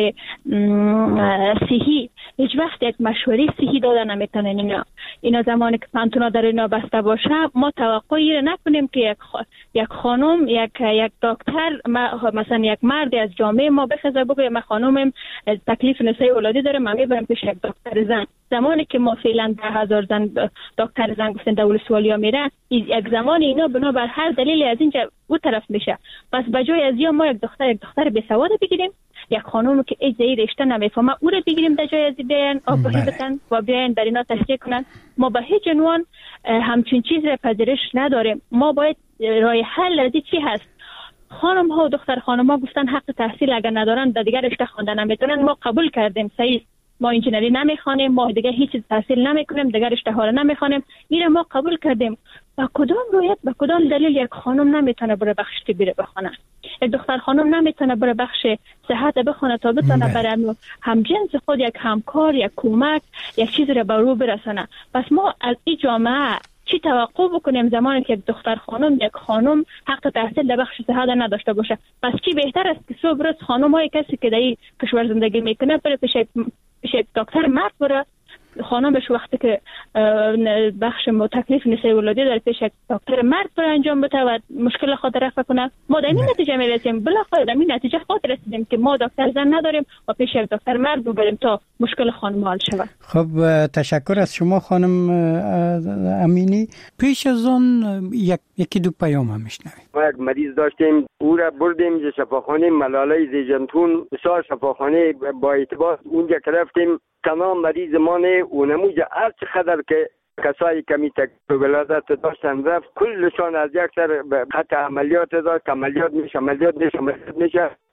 صحی، هیچ وقت یک مشوره صحی داده نمیتونن. اینا زمانی که پانتونا در اینا بسته باشه، ما توقعی را نکنیم که یک خانم، یک دکتر، مثلا یک مرد از جامعه ما بخزه بگه من خانمم تکلیف نسای ولادی داره، من میبرم پیش یک دکتر زن. زمانی که ما فعلا 10,000 زن دکتر زن گفتن در ولسوالی ها میره، یک زمانی اینا بنابر هر دلیلی از اینجا او طرف میشه. پس بجای از یا ما یک دختر بیسواد بگیریم، یک خانومی که اجزایی رشته نمیفهمه او رو بگیریم در جای از بیان آگاهی بدن و بیان بر اینا تشریح کنن، ما به هیچ عنوان همچین چیز را پذیرش نداریم. ما باید راه حل از چی هست؟ خانم ها و دختر خانم ها گفتن حق تحصیل اگر ندارن در دیگر رشته خواندن نمیتونن، ما قبول کردیم، صحیح، ما انجینری نمیخوانیم، ما دیگه هیچ چیز تحصیل نمیکنیم، دیگه رشته ها رو نمیخوانیم، این ما قبول کردیم. با کدام رویت، با کدام دلیل یک خانم نمیتونه بره بخش طبی بخونه؟ یک دختر خانم نمیتونه بره بخش صحت بخونه تا بتونه برای همجنس خود یک همکار، یک کمک، یک چیز رو به رو برسونه؟ پس ما از این جامعه چی توقع بکنیم زمانی که یک دختر خانم، یک خانم حق تحصیل در بخش صحت نداشته باشه؟ پس چی بهتر است که صبح روز خانم های کسی که در این کشور زندگی میکنه بره پیش یک دکتر مرد بره، خانمش وقتی که بخش تکلیف نسای ولادی در پیش یک دکتر مرد بره انجام بده و مشکل خود رفع کنه. ما در این نتیجه میرسیم، بالاخره در این نتیجه خود رسیدیم که ما دکتر زن نداریم و پیش یک دکتر مرد ببریم تا مشکل خانم حل شود. خب تشکر از شما خانم امینی. پیش از اون یکی دو پیام هم میشنویم. ما یک مریض داشتیم، او را بردیم شفاخانه ملاله زیجنتون، بسیار شفاخانه با اعتبار. اونجا که رفتیم تمام مریض ما نه و نموجه هر چقدر که کسایی کمی تکلیف ولادت داشتن رفت، کلشان از یک سر خط عملیات داشت، عملیات میشه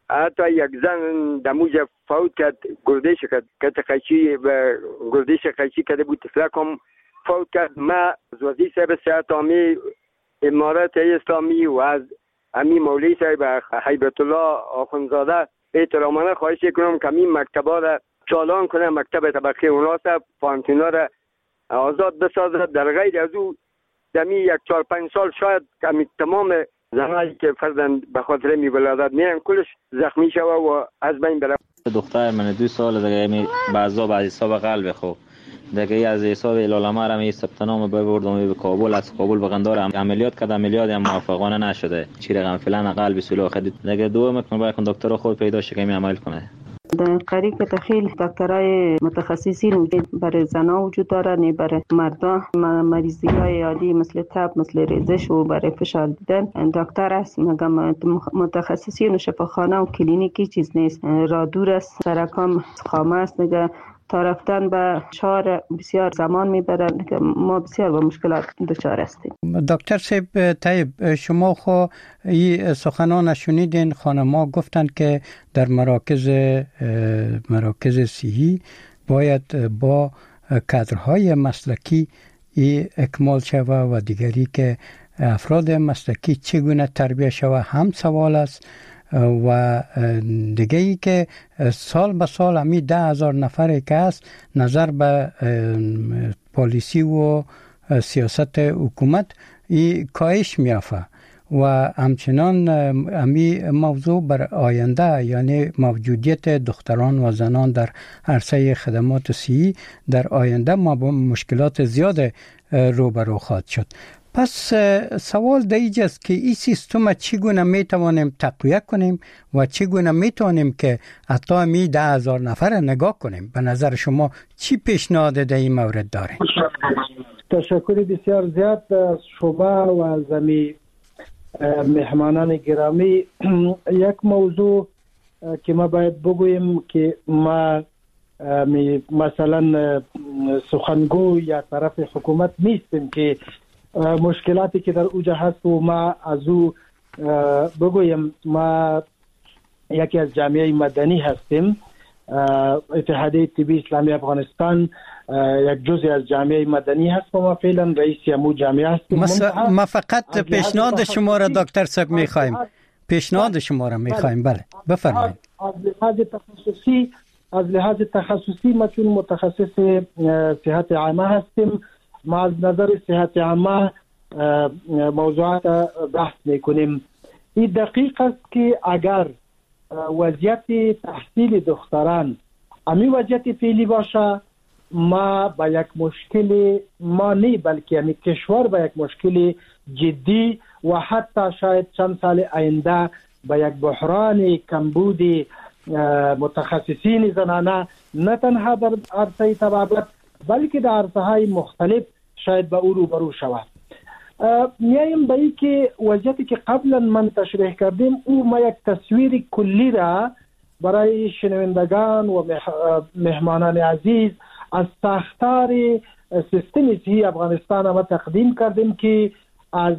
حتی یک زن دموج فوت کرد، گردش کرد که قیچی و گردش قیچی کرده بود، تفلکم فوت کرد. ما از وزیر صاحب صحت عامی امارات اسلامی و از امی مولوی صاحب هیبت الله آخوندزاده احترامانه خواهش کنم که این مکتبا را چالان کنه، مکتب طبقه اوناس پانتونا را آزاد بسازه. در غیر از او دمی 1-4-5 سال شاید که تمام زنایی که فرضاً به خاطر ولادت میرن کلش زخمی شوه و از بین بره. دختر من 2 سال دیگه می بعضا بعد حساب قلب خو دیگه از حساب العلماء را می ثبت نام ببردم به کابل، از کابل به قندار عملیات کرد، عملیات هم موفقانه نشده، چی رقم فلان قلب سلو خدید دیگه دو میکنه باید دکتر خود پیدا شه که می عمل کنه. در قریه که تخیل دکترای متخصصین برای زنا وجود داره، نه برای مردا. مریضی های عادی مثل تب، مثل ریزش و برای فشار دیدن دکتر است، مگه متخصصین و شفاخانه و کلینیکی چیز نیست. را دور است، سرکام خامه است، نگه تا رفتن به شهر بسیار زمان میبرن که ما بسیار با مشکلات دچار هستیم. دکتر صاحب طیب، شما خو این سخنان شنیدین، خانم‌ها گفتن که در مراکز صحی باید با کادرهای مسلکی اکمال شوه و دیگری که افراد مسلکی چگونه تربیت شوه هم سوال است. و دیگه ای که سال به سال همی 10,000 نفر که است نظر به پالیسی و سیاست حکومت ای کاهش میافه و همچنان همی موضوع بر آینده، یعنی موجودیت دختران و زنان در عرصه خدمات صحی در آینده ما با مشکلات زیاد روبرو خواهد شد. پس سوال دیگه است که این سیستم چگونه میتوانیم تقویت کنیم و چگونه میتوانیم که حتی می 10,000 نفر نگاه کنیم. به نظر شما چی پیشنهاد در این مورد داره؟ تشکر بسیار زیاد از شما و از مهمانان گرامی. یک موضوع که ما باید بگوییم که ما مثلا سخنگو یا طرف حکومت نیستیم که مشکلاتی که در اوجه هست و ما از او بگویم. ما یکی از جامعه مدنی هستیم، اتحادیه طبی اسلامی افغانستان یک جزء از جامعه مدنی هست و ما فعلا رئیس امو جامعه هستیم. ما فقط پیشنهاد شما را دکتر صاحب میخوایم، پیشنهاد شما را میخوایم. بله بفرمایید. از لحاظ تخصصی ما چون متخصص صحت عامه هستیم، ما از نظر صحت عامه موضوعات بحث میکنیم. این دقیق است که اگر وضعیت تحصیل دختران امی وضعیت فعلی باشه، ما با یک مشکل، ما نه بلکه یعنی کشور با یک مشکل جدی و حتی شاید چند سال آینده با یک بحران کمبود متخصصین زنانه، نه تنها در عرصه طبابت بلکه در عرصه های مختلف شاید به او روبرو شود. میایم به این که وضعیتی که قبلا من تشریح کردیم او ما یک تصویر کلی را برای شنوندگان و مهمانان عزیز از ساختار سیستم صحی افغانستان ما تقدیم کردیم که از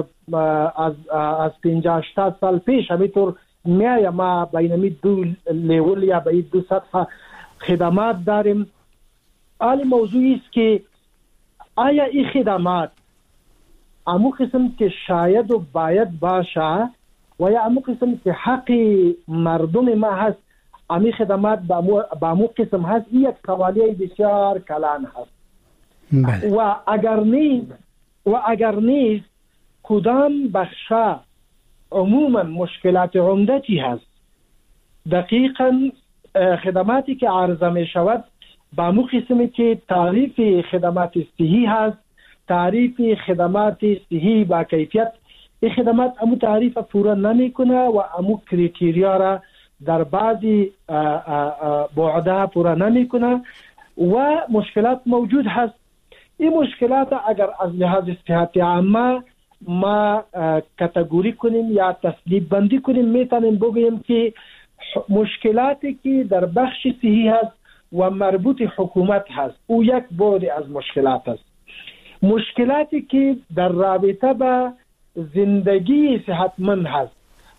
50-80 سال پیش همینطور میایم ما بین دو لیول یا بین دو سطح خدمات داریم. حال موضوعی است که آیا این خدمات امو قسم که شاید و باید باشه و یا امو قسم که حق مردم ما هست، امی خدمات با امو قسم هست، این یک سوالیه بسیار کلان هست. و اگر نیست کدام بخشا عموما مشکلات عمده چی هست؟ دقیقا خدماتی که عرضه می شود با امو قسمی که تعریف خدمات صحی هست، تعریف خدمات صحی با کیفیت، این خدمات امو تعریف پورا نمی کنه و امو کریتیریا را در بعضی بعدها پورا نمی کنه و مشکلات موجود هست. این مشکلات اگر از لحاظ صحت عامه ما کاتگوری کنیم یا تصنیف بندی کنیم، میتونیم بگوییم که مشکلاتی که در بخش صحی هست و مربوط حکومت هست او یک بعد از مشکلات است. مشکلاتی که در رابطه با زندگی صحتمند هست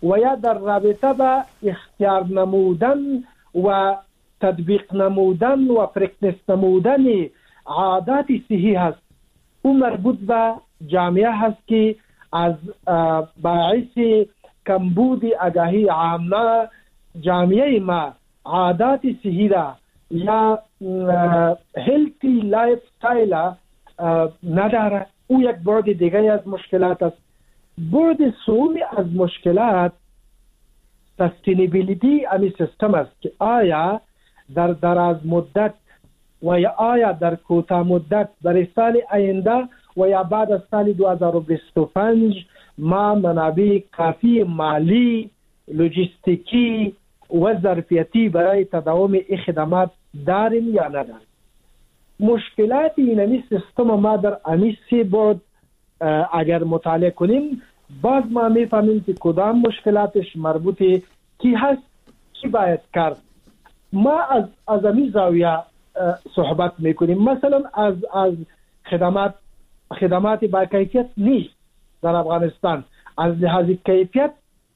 و یا در رابطه به اختیار نمودن و تطبیق نمودن و پرکتیس نمودن عادات صحی هست. اون مربوط به جامعه هست که از باعث کمبود آگاهی عامه جامعه ما عادات صحی را یا هلتی لایف استایل نداره. او یک بعد دیگه از مشکلات است. بعد سومی از مشکلات سستینبیلیتی امی سیستم است که آیا در دراز مدت و یا آیا در کوتاه مدت برای سال آینده و یا بعد از سال 2025 ما منابع کافی مالی، لوجستیکی و ظرفیتی برای تداوم این خدمات داریم یا نداریم. مشکلات این سیستم ما در امی سه بعد اگر مطالعه کنیم باز ما میفهمیم که کدام مشکلاتش مربوط کی هست، کی باید کرد. ما از امی زاویه صحبت میکنیم. مثلا از خدمات با کیفیت نیست در افغانستان. از لحاظ کیفیت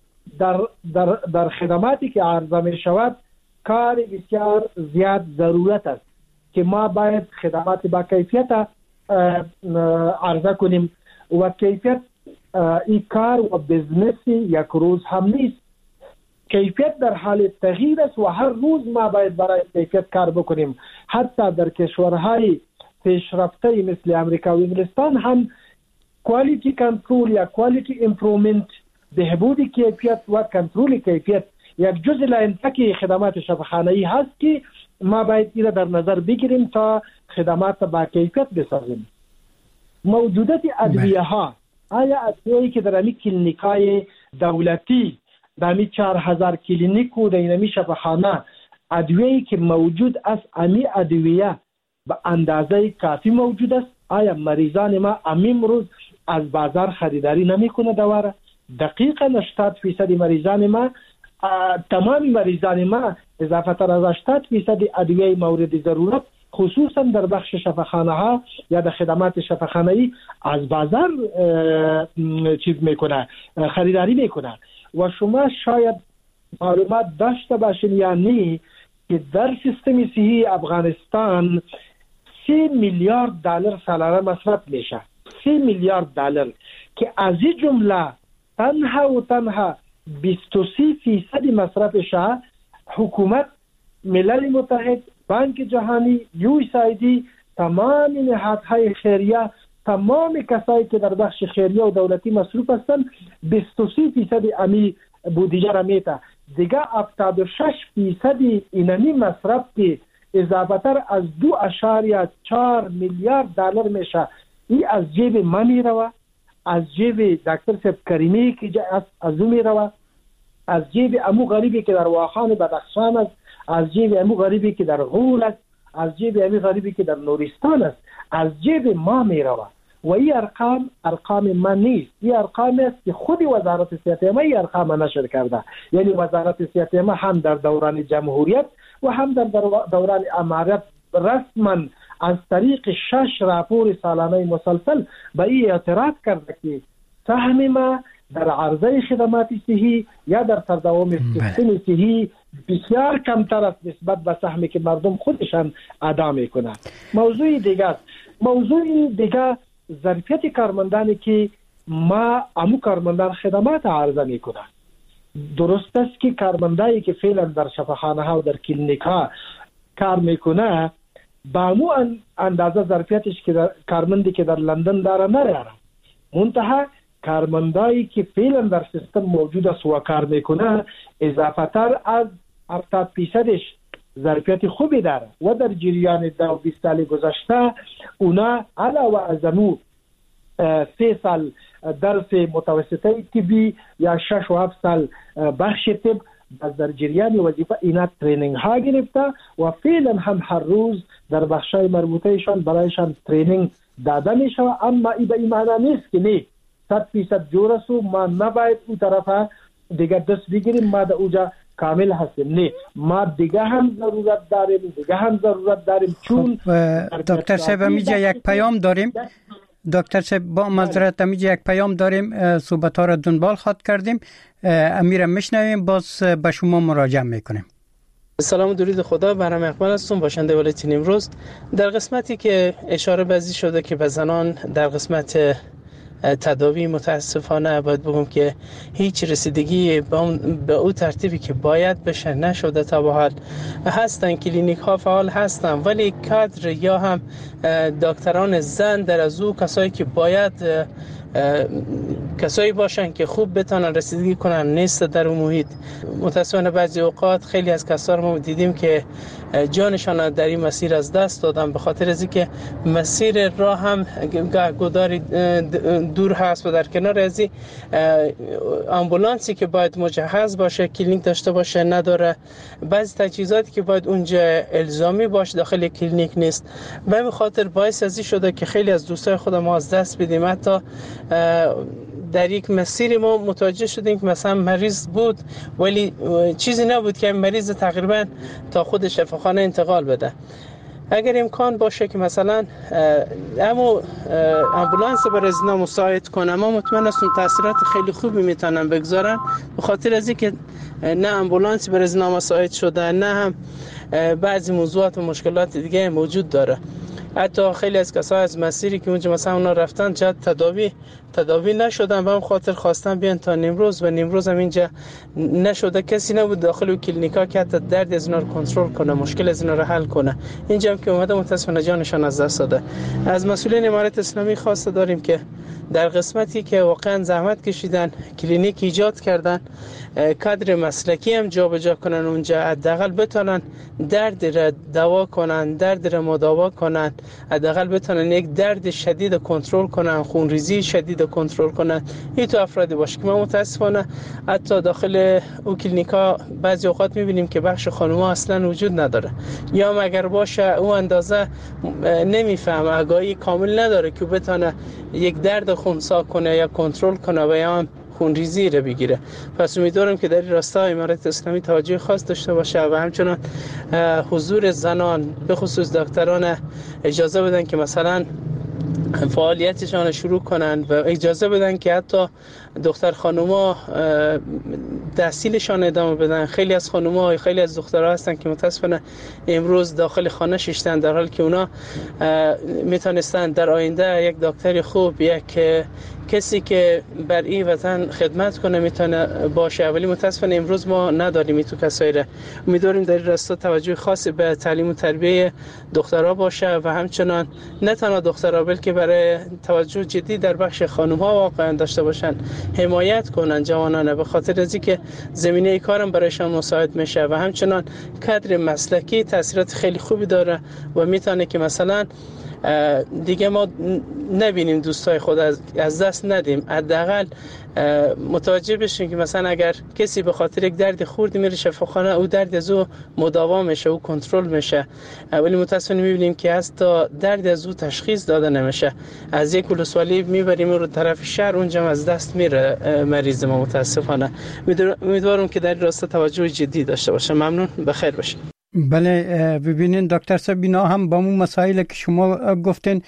در خدماتی که عرضه می شود کار بسیار زیاد ضرورت است که ما باید خدمات با کیفیت عرضه کنیم و کیفیت این کار و بزنس یک روز هم نیست. کیفیت در حال تغییر است و هر روز ما باید برای کیفیت کار بکنیم. حتی در کشورهای پیشرفته مثل امریکا و انگلستان هم کوالیتی کنترل یا کوالیتی امپروومنت، بهبود کیفیت و کنترل کیفیت یک جزء لاینفک خدمات شفاخانه‌ای هست که ما باید این در نظر بگیریم تا خدمات با کیفیت بسازیم. موجودات ادویه ها، آیا ادویه‌ای که در امی کلینیکای دولتی در امی 4000 کلینیک و در امی شفاخانه ادویه‌ای که موجود است، امی ادویه به اندازه کافی موجود است؟ آیا مریضان ما امروز از بازار خریداری نمیکنه دواره؟ دقیقاً 80% مریضان ما، تمام مریضان ما اضافه تر از 80% ادویه مورد ضرورت خصوصا در بخش شفاخانه ها یا در خدمات شفاخانه‌ای از بازار خریداری میکنه. و شما شاید معلومات داشته باشین یا نه که در سیستم صحی افغانستان 3 میلیارد دلار سالانه مصرف میشه. 3 میلیارد دلار که از این جمله تنها 23% مصرفش حکومت، ملل متحد، بانک جهانی، USAID، تمام نهادهای خیریه، تمام کسایی که در بخش خیریه و دولتی مصروف هستند 23% امی بودجه را میته. دیگه 76% اینمی مصرف که اضافه تر از 2.4 میلیارد دلار میشه، این از جیب ما میروه، از جیب دکتر صاحب کریمی که از او میروه، از جیب امو غریبی که در واخان بدخشان است، از جیب امو غریبی که در غول است، از جیب امو غریبی که در نورستان است، از جیب ما میروه. و این ارقام ما نیست. این ارقام است که خود وزارت صحت ما این ارقام نشر کرده. یعنی وزارت صحت ما هم در دوران جمهوریت و هم در دوران امارت رسما از طریق 6 راپور سالانه مسلسل به این اعتراض کرده که سهم ما در عرضه خدمات صحی یا در تداوم سیستم صحی بسیار کمتر است نسبت به سهمی که مردم خودشان ادا میکنند. موضوع دیگه ظرفیت کارمندانی که ما امو کارمندان خدمات عرضه میکنند. درست است که کارمندایی که فعلا در شفاخانه ها و در کلینیک ها کار میکنه با امو اندازه ظرفیتش که کارمندی که در لندن داره نداره. منتها کارمندایی که فعلا در سیستم موجود است و کار میکنه اضافه تر از 70% ظرفیت خوبی داره و در جریان 20 سال گذشته اونا علاوه از امو 3 سال درس متوسطه طبی یا 6 و 7 سال بخش طب در جریان وظیفه اینا ترینینگ ها گرفته و فعلا هم هر روز در بخشای مربوطهشان برایشان ترینینگ داده می شود. اما این به این معنی نیست که نه 100% جور است و ما نباید اون طرف دیگه دست بگیریم، ما در اوجا کامل هستیم. نه، ما دیگه هم ضرورت داریم چون دکتر صاحب میجا یک پیام داریم. دکتر صاحب با معذرت امیجا یک پیام داریم، صحبت ها را دنبال خواد کردیم، امیر میشنویم، باز به شما مراجعه میکنیم. سلام و درود خدا، برام اقبال هستم، باشنده ولایتین امروز. در قسمتی که اشاره بازی شده که به زنان در قسمت تداوی متاسفانه باید بگم که هیچ رسیدگی به اون ترتیبی که باید بشه نشده. تا به حال هستن کلینیک ها فعال هستن، ولی کادر یا هم دکتران زن در از او کسایی که باید کسایی باشن که خوب بتونن رسیدگی کنن نیست در اون محیط. متاسفانه بعضی اوقات خیلی از کسا ما دیدیم که جانشان در این مسیر از دست دادن به خاطر از اینکه مسیر راه هم گوداری دور هست و در کنار از این آمبولانسی که باید مجهز باشه، کلینیک داشته باشه نداره. بعضی تجهیزاتی که باید اونجا الزامی باشه داخل کلینیک نیست. به همین خاطر باعث از این شده که خیلی از دوستای خود ما از دست بدیم. حتی در یک مسیری ما متوجه شدیم که مثلا مریض بود ولی چیزی نبود که مریض تقریبا تا خود شفاخانه انتقال بده. اگر امکان باشه که مثلا امو امبولانس برای زنا مساعد کنه، ما مطمئن هستم تاثیرات خیلی خوبی میتونن بگذارن، به خاطر از اینکه نه امبولانس برای زنا مساعد شده، نه هم بعضی موضوعات و مشکلات دیگه موجود داره. حتی خیلی از کسا از مسیری که اونجا مثلا اونا رفتن جد تداوی نشدن، به هم خاطر خواستن بیان تا نیمروز و نیمروز هم اینجا نشده. کسی نبود داخل کلینیکا که حتی درد از اینا رو کنترل کنه، مشکل از اینا رو حل کنه. اینجا هم که اومده متاسفانه جانشان از دست داده. از مسئولین امارت اسلامی خواسته داریم که در قسمتی که واقعا زحمت کشیدن، کلینیک ایجاد کردن، کادر مسلکی هم جابجا کنن اونجا، حداقل بتونن درد را دوا کنن، درد را مداوا کنن، حداقل بتونن یک درد شدید کنترل کنن، خونریزی شدید کنترل کنن. این تو افرادی باشه که ما متاسفانه حتی داخل او کلینیکا بعضی اوقات میبینیم که بخش خانوما اصلا وجود نداره، یا اگر باشه او اندازه نمیفهمه، آگاهی کامل نداره که بتونه یک درد خونسا کنه یا کنترل کنه و یا خونریزی رو بگیره. پس امیدوارم که در این راستا امارت اسلامی توجه خاص داشته باشه و همچنان حضور زنان به خصوص دکتران اجازه بدن که مثلا فعالیتشان شروع کنن و اجازه بدن که حتی دختر خانوما تحصیلشان ادامه بدن. خیلی از خانوما، خیلی از دخترها هستن که متاسفانه امروز داخل خانه ششتن، در حالی که اونا میتونستن در آینده یک دکتر خوب، یک کسی که بر این وطن خدمت کنه میتونه باشه، ولی متاسفانه امروز ما نداریم این تو کسایی را. امیدواریم در این راستا توجه خاصی به تعلیم و تربیه دخترها باشه و همچنان نه تنها دخترها بلکه برای توجه جدی در بخش خانم‌ها واقعا داشته باشن، حمایت کنن جوانانه، به خاطر از اینکه زمینه کارم برایشان مساعد میشه و همچنان کادر مسلکی تاثیرات خیلی خوبی داره و میتونه که مثلا دیگه ما نبینیم دوستای خود از دست ندیم. حداقل متوجه بشیم که مثلا اگر کسی به خاطر یک درد خوردی میره شفاخانه، او درد از او مداوا میشه، او کنترل میشه، ولی متاسفانه میبینیم که حتی درد از او تشخیص داده نمیشه. از یک ولسوالی میبریم رو طرف شهر، اونجا از دست میره مریض ما متاسفانه. امیدوارم که در این راستا توجه جدی داشته باشه. ممنون، بخیر باشید. بله ببینین دکتر صاحب، اینا هم با اون مسائل که شما گفتین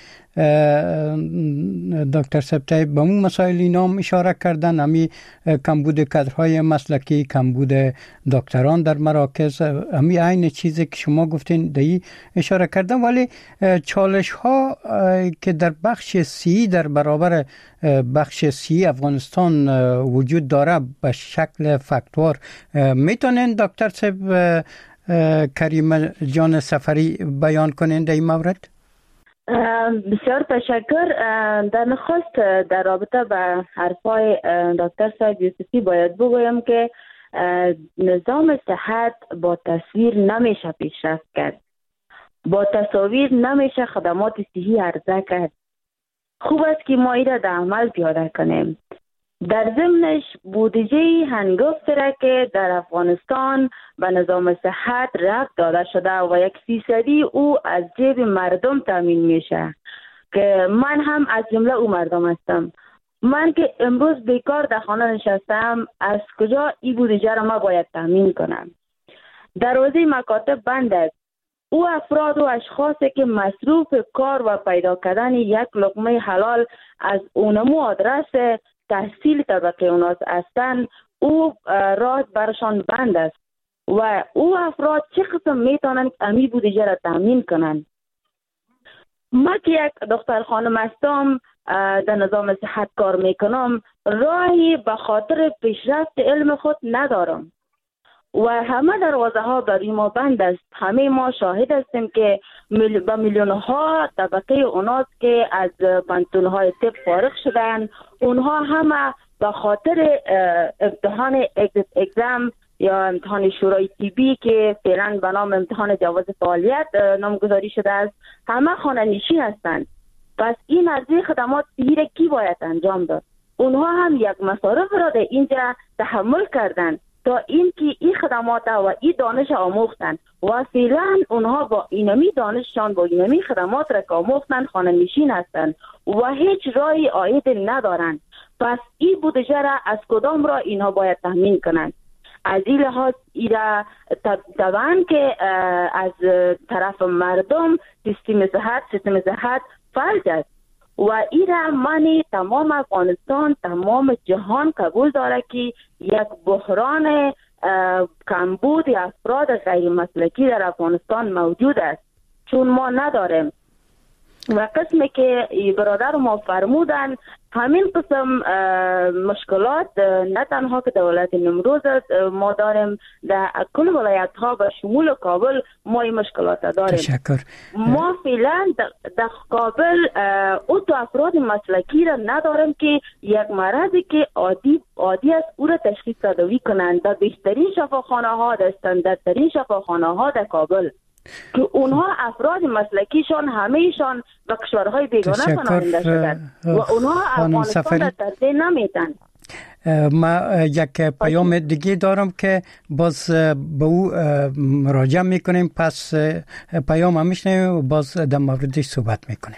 دکتر صاحب با اون مسائل اینا هم اشاره کردن، همی کمبود کادرهای مسلکی، کمبود دکتران در مراکز، همی عین چیزی که شما گفتین دی اشاره کردن. ولی چالش ها که در بخش سی در برابر بخش سی افغانستان وجود داره به شکل فاکتور، میتونین دکتر صاحب کریم جان سفری بیان کنند در این مورد؟ بسیار تشکر. در نخست در رابطه با حرفای دکتر صاحب یوسفی باید بگویم که نظام صحت با تصویر نمیشه پیشرفت کرد، با تصاویر نمیشه خدمات صحی عرضه کرد. خوب است که ما ایره در عمل پیاده کنیم. در ضمنش بودجه هنگفت را که در افغانستان به نظام صحت ربط داده شده و 1% او از جیب مردم تامین میشه که من هم از جمله او مردم هستم. من که امروز بیکار در خانه نشستم، از کجا این بودجه را ما باید تامین کنم؟ دروازه مکاتب بند است. او افراد و اشخاصی که مصروف کار و پیدا کردن یک لقمه حلال از اونمو آدرس تحصیل طبقه اوناس هستند، او راه برشان بند است و او افراد چه قسم میتونن امی بودجه را تامین کنند. ما که یک دختر خانم هستم در نظام صحت کار میکنم، راهی به خاطر پیشرفت علم خود ندارم و همه دروازه ها برای ما بند است. همه ما شاهد هستیم که به میلیون ها طبقه اوناس که از پانتون های طب فارغ شدن، اونها همه به خاطر امتحان اگزم یا امتحان شورای طبی که فعلا به نام امتحان جواز فعالیت نامگذاری شده است، همه خانه نشین هستند. پس این عرضه خدمات صحی را کی باید انجام داد؟ اونها هم یک مصارف را در اینجا تحمل کردند تا اینکه این خدمات و این دانش آموختند و فعلا اونها با اینمی دانششان با اینمی خدمات را که آموختند خانه نشین هستند و هیچ راهی عاید ندارند. پس این بودجه را از کدام را اینها باید تامین کنند؟ از این لحاظ ایرا طبعا که از طرف مردم سیستم صحت فلج است و ایرا معنی تمام افغانستان، تمام جهان قبول داره که یک بحران کمبود افراد غیر مسلکی در افغانستان موجود است، چون ما نداریم. و قسمی که برادر ما فرمودن همین قسم مشکلات نه تنها که دولت نمروز ما داریم، در کل ولایت ها و شمول کابل ما این مشکلات داریم. تشکر. ما فعلا در کابل او تو افراد مسلکی را نداریم که یک مرضی که عادی است او را تشخیص دادوی کنند در بهترین شفاخانه ها، در استانداردترین شفاخانه ها در کابل، که اونها افراد مسلکیشان همهشان به کشورهای بیگانه پناهنده شدند و اونها افغانستان را ترجیح نمیدن. ما یک پیام دیگه دارم که باز به او مراجعه میکنیم، پس پیام هم میشنیم و باز در موردش صحبت میکنیم.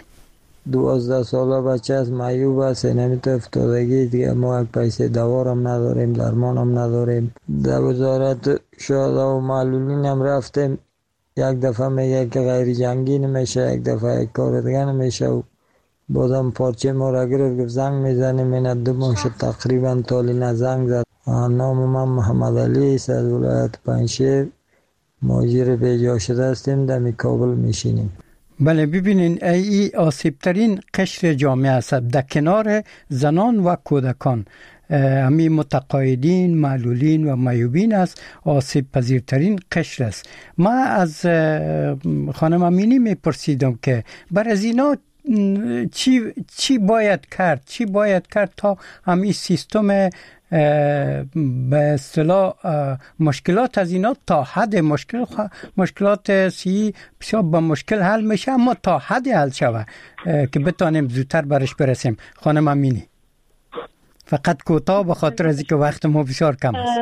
12 ساله بچه از معیوب است، نمیتونه افتادگی دیگه، ما یک پیسه دوارم نداریم، درمانم نداریم. در وزارت شهدا و معلولین هم رفتیم، یک دفعه میگه که غیر جنگی نمیشه، یک دفعه یک کار دیگه نمیشه و بازم پارچه ما را گرفت گفت زنگ میزنیم. این 2 ماه شد تقریبا تالی زنگ زد. نام من محمد علی است، از ولایت پنجشیر، مهاجر بیجا شده هستیم، در کابل میشینیم. بله، ببینین ای آسیب ترین قشر جامعه است، در کنار زنان و کودکان. همین متقاعدین، معلولین و معیوبین است، آسیب پذیرترین قشر است. ما از خانم امینی میپرسیدم که بر از اینا چی باید کرد تا همین سیستم به اصطلاح مشکلات از اینا تا حد مشکلات سی بسیار با مشکل حل میشه، اما تا حد حل شوه که بتانیم زودتر برش برسیم. خانم امینی فقط کوتاه به خاطر از اینکه وقت ما بسیار کم است.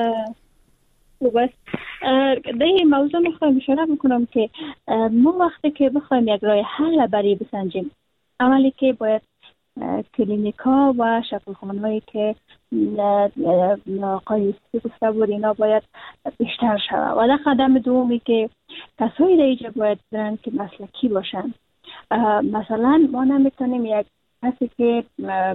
بس در این موضوع میخوایم اشاره بکنم که ما وقتی که بخوایم یک راه حل برای بسنجیم، اولی که باید کلینیکا و شفاخانه‌هایی که آقای یوسفی گفته بود اینا باید بیشتر شود و در قدم دومی که کسایی را ایجا باید برن که مسلکی باشن. مثلا ما نمیتونیم یک کسی که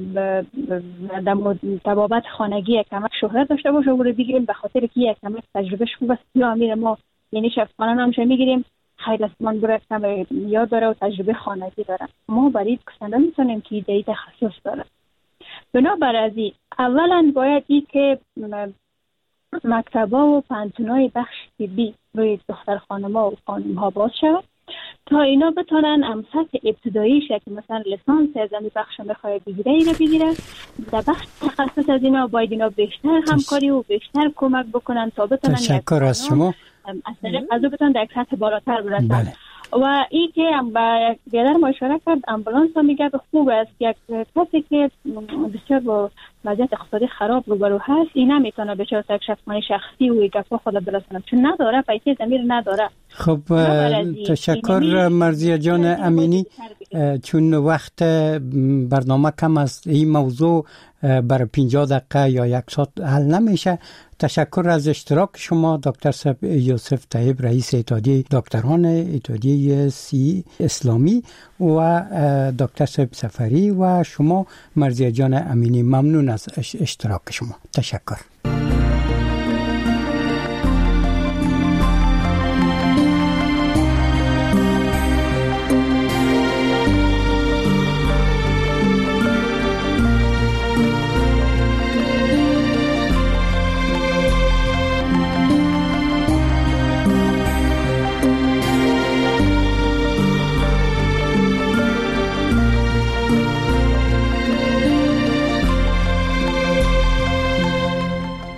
در طبابت خانگی یک کمک شهرت داشته باشه و رو بگیریم به خاطر که یک کمک تجربهش خوب است یا امیر ما یعنی شفاخانه همشه میگیریم خیلی اسمان برای کم یاد داره و تجربه خانگی داره. ما برای کسنده میتونیم که ایده تخصص داره. بنابر از این اولا باید این که مکتبا و پانتونای بخش طبی روی دختر خانم‌ها و خانم‌ها باز شود تا اینا بتونن سطح ابتداییش که مثلا لیسانس از این بخش میخواد بگیره اینو بگیره. در بخش تخصص از اینا باید اینا بیشتر همکاری و بیشتر کمک بکنن تا بتونن تشکر از شما از طریق از بتونن در سطح بالاتر برسن. بله. و این که بیادر ما اشاره کرد امبولانس ها میگه خوب است، یک کسی که بسیار با وضعیت اقتصادی خراب روبرو هست این نمیتونه بچه یک شفاخانه شخصی و گفا خود برسونه چون نداره، پیسه ضمیر نداره خب تشکر مرضیه جان امینی. چون وقت برنامه کم است، این موضوع برای 50 دقیقه یا 1 ساعت حل نمیشه. تشکر از اشتراک شما دکتر صاحب یوسف طیب، رئیس اتحادیه دکتران اتحادیه اسلامی، و دکتر صاحب سفری و شما مرضیه جان امینی. ممنون از اشتراک شما. تشکر.